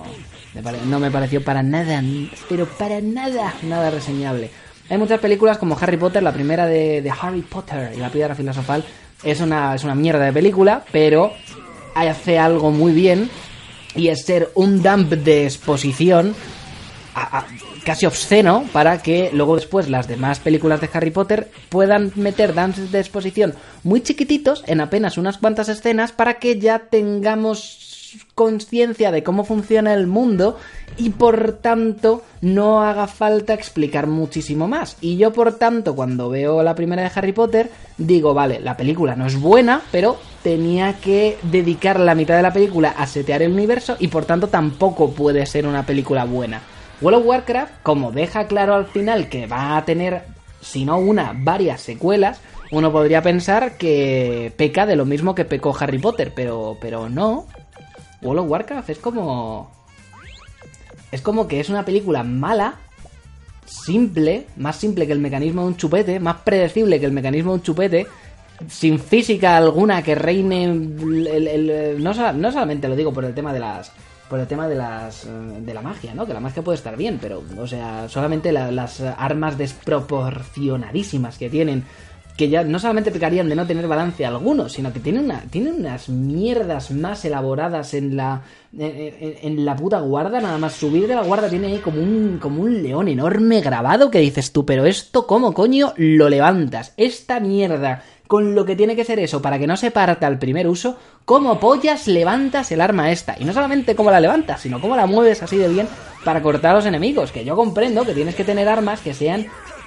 no me pareció para nada, pero para nada reseñable. Hay muchas películas como Harry Potter, la primera de Harry Potter y la Piedra Filosofal, es una mierda de película, pero hace algo muy bien, y es ser un dump de exposición casi obsceno para que luego después las demás películas de Harry Potter puedan meter dumps de exposición muy chiquititos en apenas unas cuantas escenas para que ya tengamos conciencia de cómo funciona el mundo y por tanto no haga falta explicar muchísimo más. Y yo por tanto cuando veo la primera de Harry Potter digo, vale, la película no es buena, pero tenía que dedicar la mitad de la película a setear el universo y por tanto tampoco puede ser una película buena. World of Warcraft, como deja claro al final que va a tener, si no una, varias secuelas, uno podría pensar que peca de lo mismo que pecó Harry Potter, pero no. World of Warcraft es como que es una película mala, simple, más simple que el mecanismo de un chupete, más predecible que el mecanismo de un chupete, sin física alguna que reine no solamente lo digo por el tema de la magia, ¿no? Que la magia puede estar bien, pero, o sea, solamente las armas desproporcionadísimas que tienen, que ya no solamente pecarían de no tener balance alguno, sino que tienen unas mierdas más elaboradas en la puta guarda. Nada más subir de la guarda tiene ahí como un león enorme grabado que dices tú, pero esto ¿cómo coño lo levantas? Esta mierda, con lo que tiene que ser eso para que no se parta al primer uso, ¿cómo pollas levantas el arma esta? Y no solamente cómo la levantas, sino cómo la mueves así de bien para cortar a los enemigos, que yo comprendo que tienes que tener armas que sean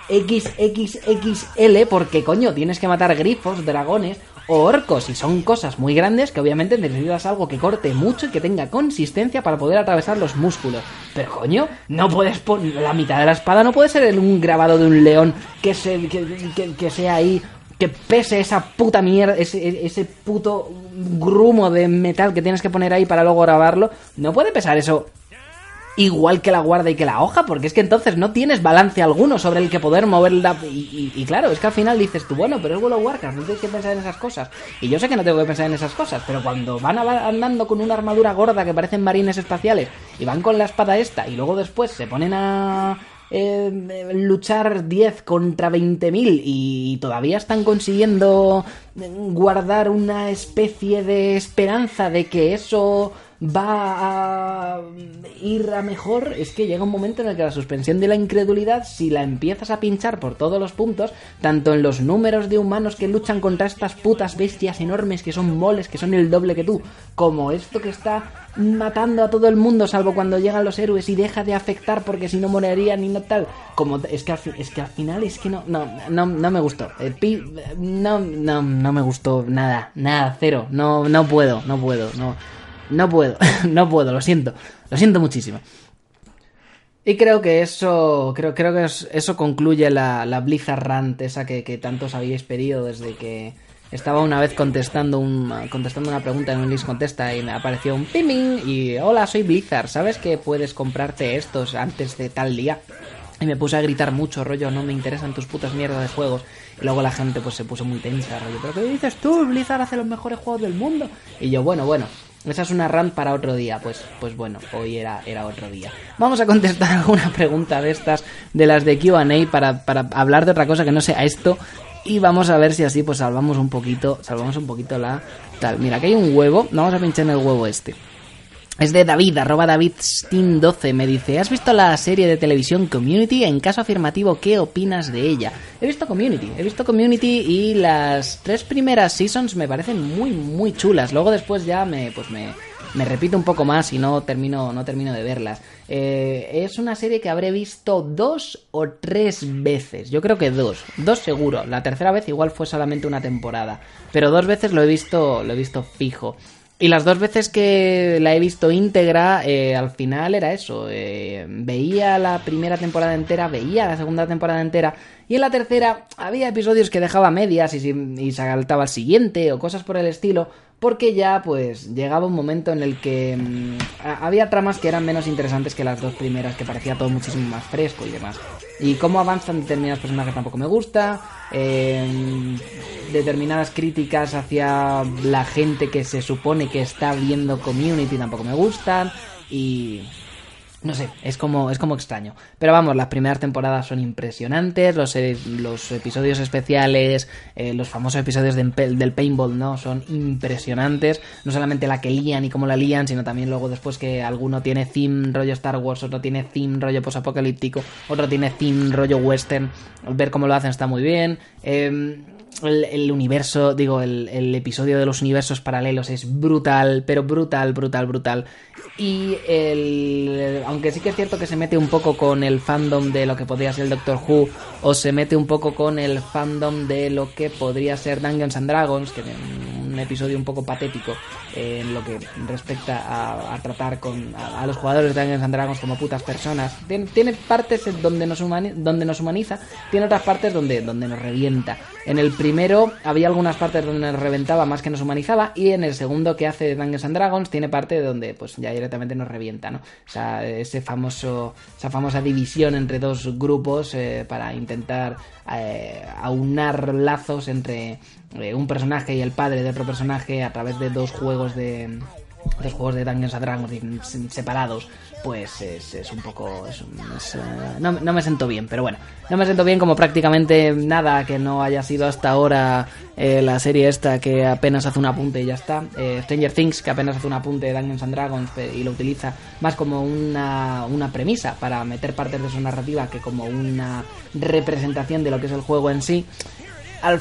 XXXL porque coño, tienes que matar grifos, dragones o orcos y son cosas muy grandes que obviamente necesitas algo que corte mucho y que tenga consistencia para poder atravesar los músculos. Pero coño, no puedes poner la mitad de la espada, no puede ser un grabado de un león que sea ahí, que pese esa puta mierda, ese puto grumo de metal que tienes que poner ahí para luego grabarlo. No puede pesar eso igual que la guarda y que la hoja, porque es que entonces no tienes balance alguno sobre el que poder moverla. Y claro, es que al final dices tú, bueno, pero es World of Warcraft, no tienes que pensar en esas cosas. Y yo sé que no tengo que pensar en esas cosas, pero cuando van andando con una armadura gorda que parecen marines espaciales y van con la espada esta y luego después se ponen a luchar 10 contra 20.000 y todavía están consiguiendo guardar una especie de esperanza de que eso va a ir a mejor, es que llega un momento en el que la suspensión de la incredulidad, si la empiezas a pinchar por todos los puntos, tanto en los números de humanos que luchan contra estas putas bestias enormes que son moles, que son el doble que tú, como esto que está matando a todo el mundo salvo cuando llegan los héroes y deja de afectar porque si no morirían y no tal, como es que al final es que no me gustó, no me gustó nada, cero, no puedo, lo siento muchísimo. Y creo que eso concluye la Blizzard Rant esa que tantos habíais pedido desde que estaba una vez contestando una pregunta en un List Contesta y me apareció un ping y hola, soy Blizzard, ¿sabes que puedes comprarte estos antes de tal día? Y me puse a gritar mucho, rollo, no me interesan tus putas mierdas de juegos. Y luego la gente pues se puso muy tensa, rollo, ¿pero qué dices tú? Blizzard hace los mejores juegos del mundo. Y yo, bueno, esa es una rant para otro día. Pues bueno, hoy era otro día. Vamos a contestar alguna pregunta de estas, de las de Q&A, para hablar de otra cosa que no sea esto. Y vamos a ver si así pues salvamos un poquito la tal. Mira, aquí hay un huevo, vamos a pinchar en el huevo este. Es de David, @DavidSteam12, me dice: ¿has visto la serie de televisión Community? En caso afirmativo, ¿qué opinas de ella? He visto Community y las 3 primeras seasons me parecen muy, muy chulas. Luego después ya me repito un poco más y no termino de verlas. Es una serie que habré visto 2 o 3 veces. Yo creo que 2 seguro. La tercera vez igual fue solamente una temporada, pero 2 veces lo he visto fijo. Y las 2 veces que la he visto íntegra, al final era eso. Veía la primera temporada entera, veía la segunda temporada entera, y en la tercera había episodios que dejaba medias y saltaba al siguiente o cosas por el estilo, porque ya pues llegaba un momento en el que había tramas que eran menos interesantes que las 2 primeras, que parecía todo muchísimo más fresco y demás. Y cómo avanzan determinados personajes tampoco me gusta. Determinadas críticas hacia la gente que se supone que está viendo Community tampoco me gustan. Y no sé, es como extraño. Pero vamos, las primeras temporadas son impresionantes. Los episodios especiales, los famosos episodios del paintball, ¿no? Son impresionantes. No solamente la que lían y cómo la lían, sino también luego después que alguno tiene theme rollo Star Wars, otro tiene theme rollo posapocalíptico, otro tiene theme rollo western. Ver cómo lo hacen está muy bien. El universo, digo, el episodio de los universos paralelos es brutal, pero brutal. Y aunque sí que es cierto que se mete un poco con el fandom de lo que podría ser el Doctor Who, o se mete un poco con el fandom de lo que podría ser Dungeons and Dragons, que es un episodio un poco patético en lo que respecta a tratar a los jugadores de Dungeons and Dragons como putas personas. Tiene partes donde nos humaniza, tiene otras partes donde nos revienta. En el primero había algunas partes donde nos reventaba más que nos humanizaba, y en el segundo, que hace Dungeons and Dragons, tiene parte donde pues ya directamente nos revienta, ¿no? O sea, esa famosa división entre dos grupos para intentar aunar lazos entre un personaje y el padre de otro personaje a través de dos juegos de Dungeons and Dragons separados. Pues es un poco... no me siento bien, pero bueno. No me siento bien como prácticamente nada que no haya sido hasta ahora la serie esta, que apenas hace un apunte y ya está. Stranger Things, que apenas hace un apunte de Dungeons and Dragons y lo utiliza más como una premisa para meter partes de su narrativa que como una representación de lo que es el juego en sí. Al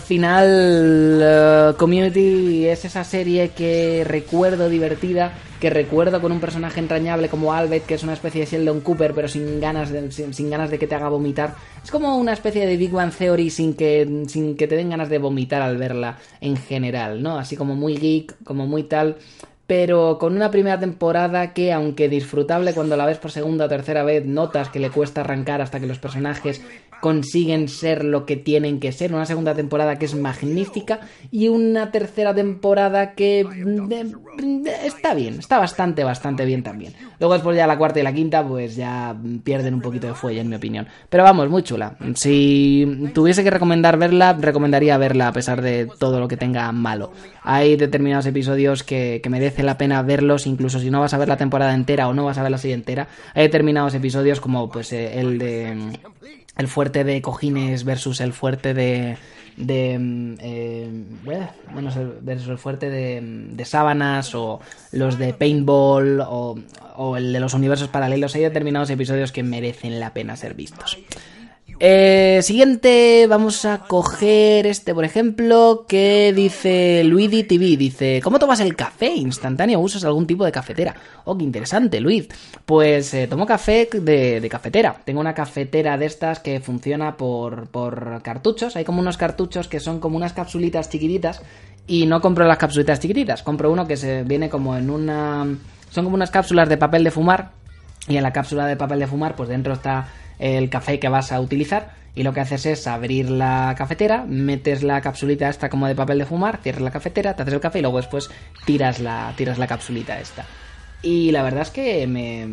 final, Community es esa serie que recuerdo divertida, que recuerdo con un personaje entrañable como Albert, que es una especie de Sheldon Cooper, pero sin ganas de que te haga vomitar. Es como una especie de Big Bang Theory sin que te den ganas de vomitar al verla en general, ¿no? Así como muy geek, como muy tal, pero con una primera temporada que, aunque disfrutable cuando la ves por segunda o tercera vez, notas que le cuesta arrancar hasta que los personajes consiguen ser lo que tienen que ser. Una segunda temporada que es magnífica, y una tercera temporada que está bien, está bastante bien también. Luego después ya la cuarta y la quinta pues ya pierden un poquito de fuelle, en mi opinión. Pero vamos, muy chula. Si tuviese que recomendaría verla a pesar de todo lo que tenga malo. Hay determinados episodios que merece la pena verlos, incluso si no vas a ver la temporada entera o no vas a ver la serie entera. Hay determinados episodios como pues el fuerte de cojines versus el fuerte versus el fuerte de sábanas, o los de paintball, o el de los universos paralelos. Hay determinados episodios que merecen la pena ser vistos. Siguiente, vamos a coger este, por ejemplo, que dice Luigi TV, dice: ¿cómo tomas el café instantáneo? ¿Usas algún tipo de cafetera? Oh, qué interesante, Luis. Pues tomo café de cafetera. Tengo una cafetera de estas que funciona por cartuchos. Hay como unos cartuchos que son como unas capsulitas chiquititas, y no compro las capsulitas chiquititas, compro uno que se viene como en son como unas cápsulas de papel de fumar, y en la cápsula de papel de fumar pues dentro está el café que vas a utilizar, y lo que haces es abrir la cafetera, metes la capsulita esta como de papel de fumar, cierras la cafetera, te haces el café y luego después tiras la capsulita esta. Y la verdad es que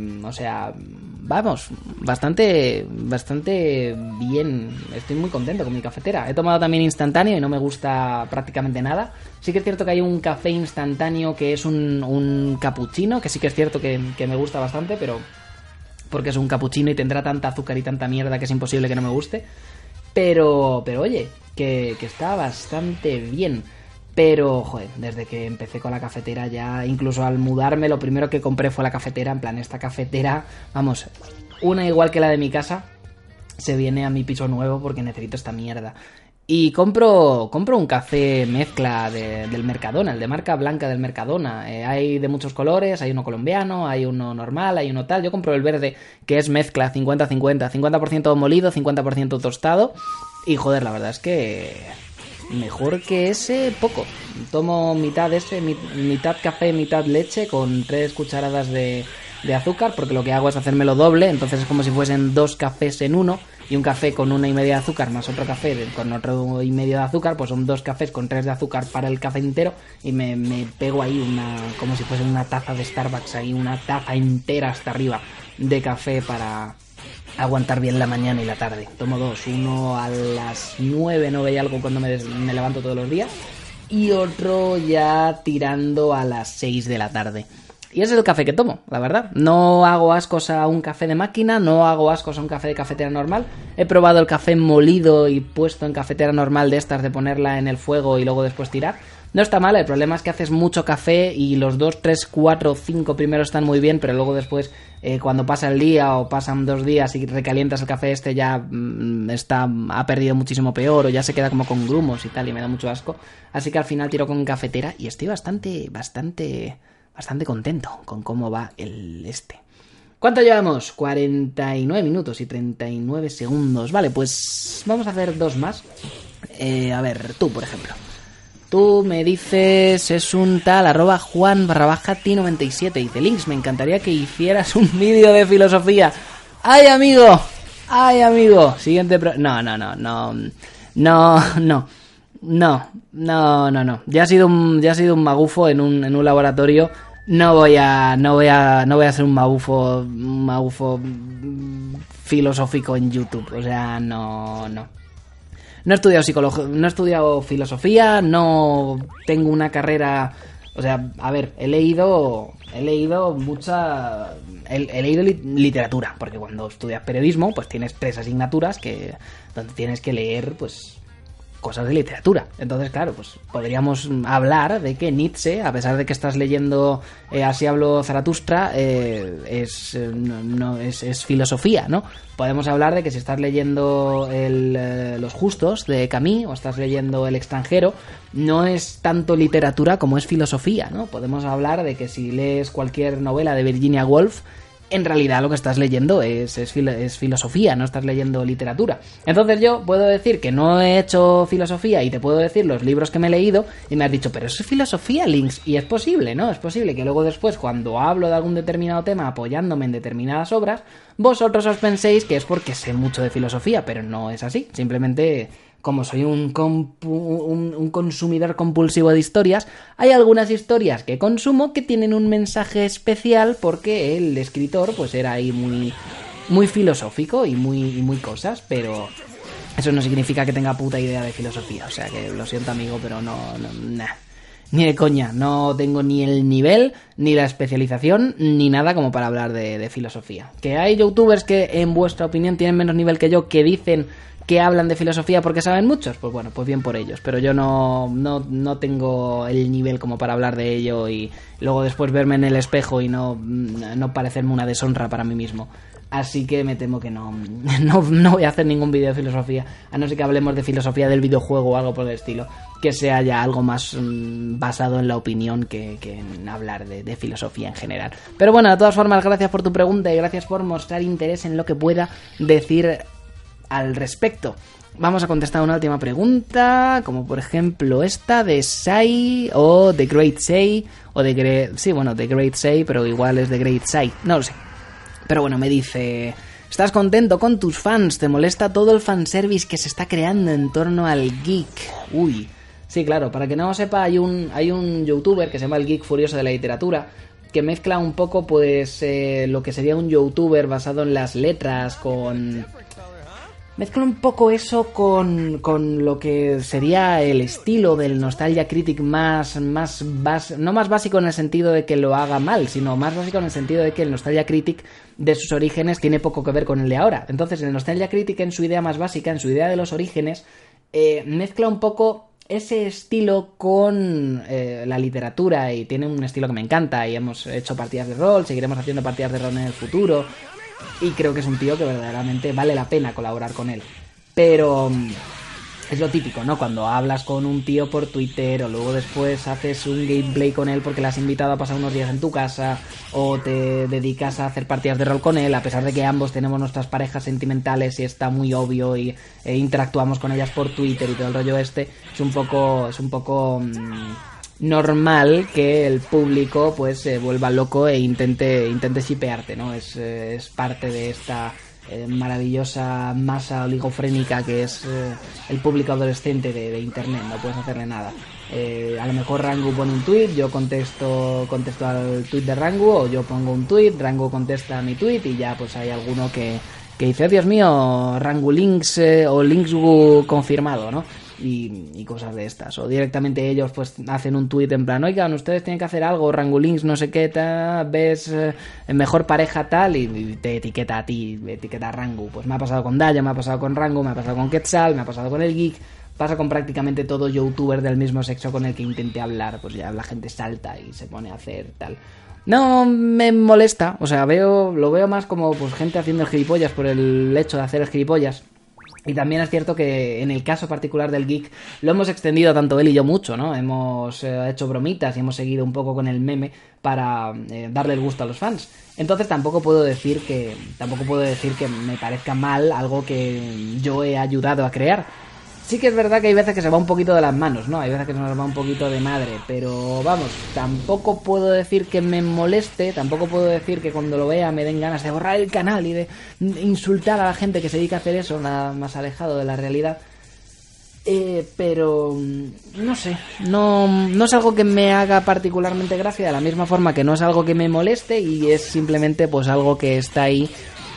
bastante bien. Estoy muy contento con mi cafetera. He tomado también instantáneo y no me gusta prácticamente nada. Sí que es cierto que hay un café instantáneo que es un cappuccino, que sí que es cierto que me gusta bastante, pero porque es un cappuccino y tendrá tanta azúcar y tanta mierda que es imposible que no me guste. Pero oye, que está bastante bien. Pero, joder, desde que empecé con la cafetera ya, incluso al mudarme, lo primero que compré fue la cafetera. En plan, esta cafetera, vamos, una igual que la de mi casa, se viene a mi piso nuevo porque necesito esta mierda. Y compro un café mezcla del Mercadona, el de marca blanca del Mercadona. Hay de muchos colores, hay uno colombiano, hay uno normal, hay uno tal. Yo compro el verde, que es mezcla 50-50, 50% molido, 50% tostado. Y joder, la verdad es que mejor que ese, poco. tomo mitad mitad café, mitad leche con 3 cucharadas de azúcar, porque lo que hago es hacérmelo doble, entonces es como si fuesen 2 cafés en uno, y un café con 1,5 de azúcar más otro café con otro 1,5 de azúcar, pues son 2 cafés con 3 de azúcar para el café entero, y me pego ahí como si fuese una taza de Starbucks, ahí una taza entera hasta arriba de café para aguantar bien la mañana y la tarde. Tomo 2, uno a las 9 y algo cuando me levanto todos los días, y otro ya tirando a las 6 de la tarde. Y ese es el café que tomo, la verdad. No hago ascos a un café de máquina, no hago ascos a un café de cafetera normal. He probado el café molido y puesto en cafetera normal de estas de ponerla en el fuego y luego después tirar. No está mal, el problema es que haces mucho café y los 2, 3, 4, 5 primeros están muy bien, pero luego después cuando pasa el día o pasan 2 días y recalientas el café ya ha perdido muchísimo peor, o ya se queda como con grumos y tal, y me da mucho asco. Así que al final tiro con cafetera y estoy bastante contento con cómo va ¿Cuánto llevamos? 49 minutos y 39 segundos. Vale, pues vamos a hacer 2 más. A ver, tú, por ejemplo. Tú me dices, es un tal @Juan_T97. Dice, Links, me encantaría que hicieras un vídeo de filosofía. ¡Ay, amigo! ¡Ay, amigo! Siguiente No. Ya ha sido un magufo en un laboratorio. No voy a ser un magufo filosófico en YouTube. O sea, no. No he estudiado psicología, no he estudiado filosofía, no tengo una carrera. O sea, a ver, he leído literatura, porque cuando estudias periodismo, pues tienes 3 asignaturas donde tienes que leer, pues, cosas de literatura. Entonces, claro, pues podríamos hablar de que Nietzsche, a pesar de que estás leyendo Así habló Zaratustra, es filosofía, ¿no? Podemos hablar de que si estás leyendo Los Justos de Camus o estás leyendo El extranjero, no es tanto literatura como es filosofía, ¿no? Podemos hablar de que si lees cualquier novela de Virginia Woolf, en realidad lo que estás leyendo es filosofía, no estás leyendo literatura. Entonces yo puedo decir que no he hecho filosofía y te puedo decir los libros que me he leído y me has dicho, pero eso es filosofía, Links, y es posible, ¿no? Es posible que luego después, cuando hablo de algún determinado tema apoyándome en determinadas obras, vosotros os penséis que es porque sé mucho de filosofía, pero no es así. Simplemente, como soy un consumidor compulsivo de historias, hay algunas historias que consumo que tienen un mensaje especial porque el escritor pues era ahí muy filosófico y muy cosas, pero eso no significa que tenga puta idea de filosofía. O sea que lo siento, amigo, pero ni de coña, no tengo ni el nivel, ni la especialización, ni nada como para hablar de filosofía. Que hay youtubers que, en vuestra opinión, tienen menos nivel que yo, que dicen que hablan de filosofía porque saben muchos, pues bueno, pues bien por ellos, pero yo no tengo el nivel como para hablar de ello y luego después verme en el espejo y no parecerme una deshonra para mí mismo. Así que me temo que no voy a hacer ningún vídeo de filosofía, a no ser que hablemos de filosofía del videojuego o algo por el estilo, que sea ya algo más basado en la opinión que en hablar de filosofía en general. Pero bueno, de todas formas, gracias por tu pregunta y gracias por mostrar interés en lo que pueda decir al respecto. Vamos a contestar una última pregunta, como por ejemplo esta de Sai o The Great Sai o The Great Sai, pero igual es The Great Sai, no lo sé. Pero bueno, me dice, ¿estás contento con tus fans? ¿Te molesta todo el fanservice que se está creando en torno al geek? Uy, sí, claro, para que no lo sepa, hay un youtuber que se llama el Geek Furioso de la Literatura, que mezcla un poco pues lo que sería un youtuber basado en las letras mezcla un poco eso con lo que sería el estilo del Nostalgia Critic no más básico en el sentido de que lo haga mal, sino más básico en el sentido de que el Nostalgia Critic de sus orígenes tiene poco que ver con el de ahora. Entonces el Nostalgia Critic, en su idea más básica, en su idea de los orígenes, mezcla un poco ese estilo con la literatura, y tiene un estilo que me encanta, y hemos hecho partidas de rol, seguiremos haciendo partidas de rol en el futuro, y creo que es un tío que verdaderamente vale la pena colaborar con él. Pero es lo típico, ¿no? Cuando hablas con un tío por Twitter o luego después haces un gameplay con él porque le has invitado a pasar unos días en tu casa o te dedicas a hacer partidas de rol con él, a pesar de que ambos tenemos nuestras parejas sentimentales y está muy obvio e interactuamos con ellas por Twitter y todo el rollo este, es un poco normal que el público pues se vuelva loco e intente shipearte, ¿no? Es parte de esta maravillosa masa oligofrénica que es el público adolescente de internet, no puedes hacerle nada. A lo mejor Rangu pone un tweet, yo contesto al tweet de Rangu, o yo pongo un tweet, Rangu contesta a mi tweet y ya pues hay alguno que dice, oh, Dios mío, Rangu Links o Linksgu confirmado, ¿no? Y cosas de estas, o directamente ellos pues hacen un tuit en plan, oigan, ustedes tienen que hacer algo, Rangulinks no sé qué tal, ves mejor pareja tal, y te etiqueta a ti, etiqueta a Rangu. Pues me ha pasado con Daya, me ha pasado con Rangu, me ha pasado con Quetzal, me ha pasado con el Geek, pasa con prácticamente todo youtuber del mismo sexo con el que intenté hablar, pues ya la gente salta y se pone a hacer tal. No me molesta, o sea, lo veo más como pues gente haciendo el gilipollas por el hecho de hacer el gilipollas. Y también es cierto que en el caso particular del Geek lo hemos extendido tanto él y yo mucho, ¿no? Hemos hecho bromitas y hemos seguido un poco con el meme para darle el gusto a los fans. Entonces tampoco puedo decir que me parezca mal algo que yo he ayudado a crear. Sí que es verdad que hay veces que se va un poquito de las manos, ¿no? Hay veces que se nos va un poquito de madre, pero vamos, tampoco puedo decir que me moleste, tampoco puedo decir que cuando lo vea me den ganas de borrar el canal y de insultar a la gente que se dedica a hacer eso, nada más alejado de la realidad. Pero no sé, no es algo que me haga particularmente gracia, de la misma forma que no es algo que me moleste y es simplemente pues algo que está ahí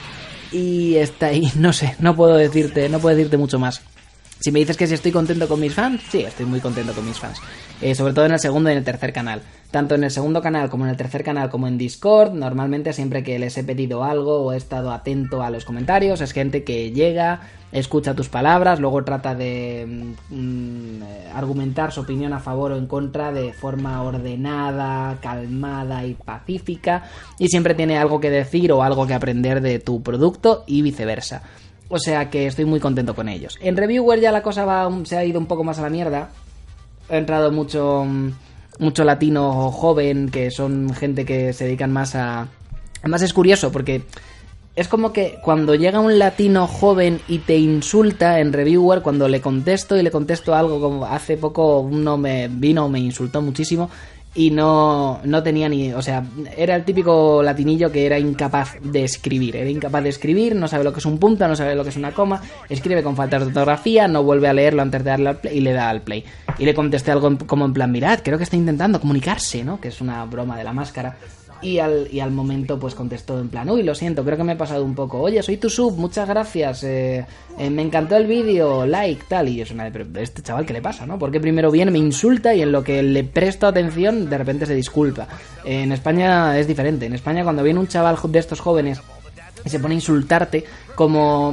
y está ahí, no sé, no puedo decirte mucho más. Si me dices que si estoy contento con mis fans, sí, estoy muy contento con mis fans. Sobre todo en el segundo y en el tercer canal. Tanto en el segundo canal como en el tercer canal como en Discord, normalmente siempre que les he pedido algo o he estado atento a los comentarios, es gente que llega, escucha tus palabras, luego trata de argumentar su opinión a favor o en contra de forma ordenada, calmada y pacífica, y siempre tiene algo que decir o algo que aprender de tu producto y viceversa. O sea que estoy muy contento con ellos. En Reviewer ya la cosa se ha ido un poco más a la mierda. Ha entrado mucho latino joven, que son gente que se dedican más a... Además es curioso porque es como que cuando llega un latino joven y te insulta en Reviewer, cuando le contesto algo, como hace poco uno me insultó muchísimo y no tenía ni... O sea, era el típico latinillo que era incapaz de escribir, no sabe lo que es un punto, no sabe lo que es una coma, escribe con faltas de ortografía, no vuelve a leerlo antes de darle al play y le da al play. Y le contesté algo como en plan, mirad, creo que está intentando comunicarse, ¿no? Que es una broma de la máscara. Y al momento pues contestó en plan, uy, lo siento, creo que me he pasado un poco, oye, soy tu sub, muchas gracias, me encantó el vídeo, like, tal. Y es una de, pero este chaval, ¿qué le pasa, no? Porque primero viene, me insulta y en lo que le presto atención de repente se disculpa. En España es diferente. En España cuando viene un chaval de estos jóvenes y se pone a insultarte, como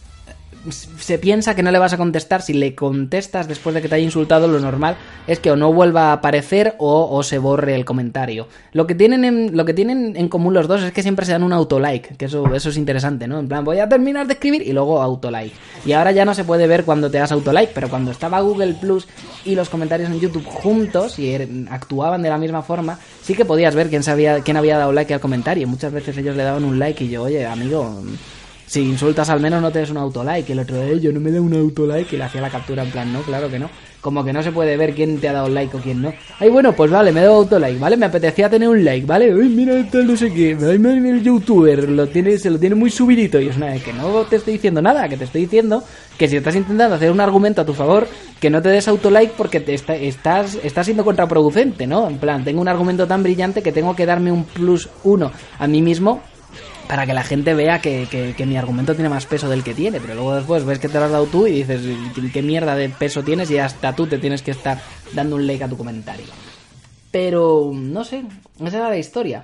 se piensa que no le vas a contestar, si le contestas después de que te haya insultado, lo normal es que o no vuelva a aparecer o se borre el comentario. Lo que tienen en común los dos es que siempre se dan un autolike, que eso es interesante, ¿no? En plan, voy a terminar de escribir y luego autolike. Y ahora ya no se puede ver cuando te das autolike, pero cuando estaba Google Plus y los comentarios en YouTube juntos y actuaban de la misma forma, sí que podías ver quién había dado like al comentario. Muchas veces ellos le daban un like y yo, oye, amigo, si insultas al menos no te des un autolike. El otro de yo no me da un autolike y le hacía la captura en plan, no, claro que no. Como que no se puede ver quién te ha dado like o quién no. Ay, bueno, pues vale, me he dado autolike, ¿vale? Me apetecía tener un like, ¿vale? Uy, mira tal no sé qué. Ay, mira el youtuber, se lo tiene muy subidito. Y es una vez que no te estoy diciendo nada, que te estoy diciendo que si estás intentando hacer un argumento a tu favor, que no te des autolike porque estás siendo contraproducente, ¿no? En plan, tengo un argumento tan brillante que tengo que darme un +1 a mí mismo para que la gente vea que mi argumento tiene más peso del que tiene, pero luego después ves que te lo has dado tú y dices, ¿qué mierda de peso tienes? Y hasta tú te tienes que estar dando un like a tu comentario. Pero, no sé, esa era la historia.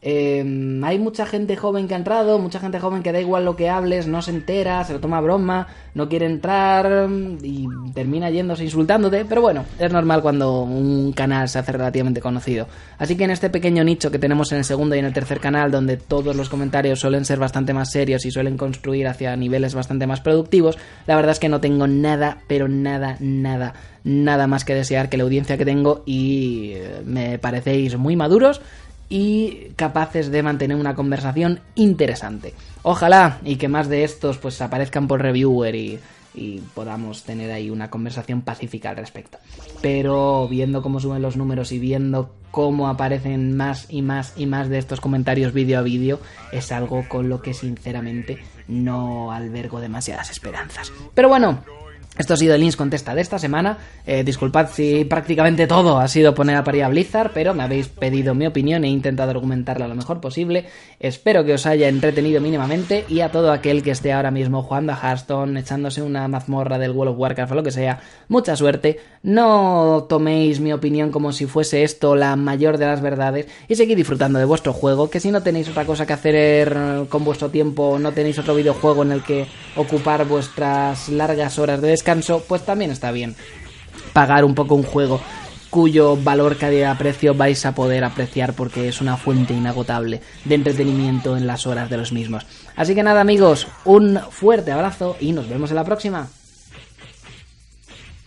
Hay mucha gente joven que ha entrado, mucha gente joven que da igual lo que hables, no se entera, se lo toma a broma, no quiere entrar y termina yéndose insultándote, pero bueno, es normal cuando un canal se hace relativamente conocido. Así que en este pequeño nicho que tenemos en el segundo y en el tercer canal, donde todos los comentarios suelen ser bastante más serios y suelen construir hacia niveles bastante más productivos, la verdad es que no tengo nada, pero nada más que desear que la audiencia que tengo, y me parecéis muy maduros y capaces de mantener una conversación interesante. Ojalá y que más de estos pues aparezcan por reviewer y podamos tener ahí una conversación pacífica al respecto. Pero viendo cómo suben los números y viendo cómo aparecen más y más de estos comentarios vídeo a vídeo, es algo con lo que sinceramente no albergo demasiadas esperanzas. Pero bueno, esto ha sido el Links Contesta de esta semana. Disculpad si prácticamente todo ha sido poner a parir a Blizzard, pero me habéis pedido mi opinión e he intentado argumentarla lo mejor posible. Espero que os haya entretenido mínimamente, y a todo aquel que esté ahora mismo jugando a Hearthstone, echándose una mazmorra del World of Warcraft o lo que sea, mucha suerte. No toméis mi opinión como si fuese esto la mayor de las verdades y seguid disfrutando de vuestro juego, que si no tenéis otra cosa que hacer con vuestro tiempo, no tenéis otro videojuego en el que ocupar vuestras largas horas de descanso, pues también está bien pagar un poco un juego cuyo valor, calidad-precio vais a poder apreciar, porque es una fuente inagotable de entretenimiento en las horas de los mismos. Así que nada, amigos, un fuerte abrazo y nos vemos en la próxima.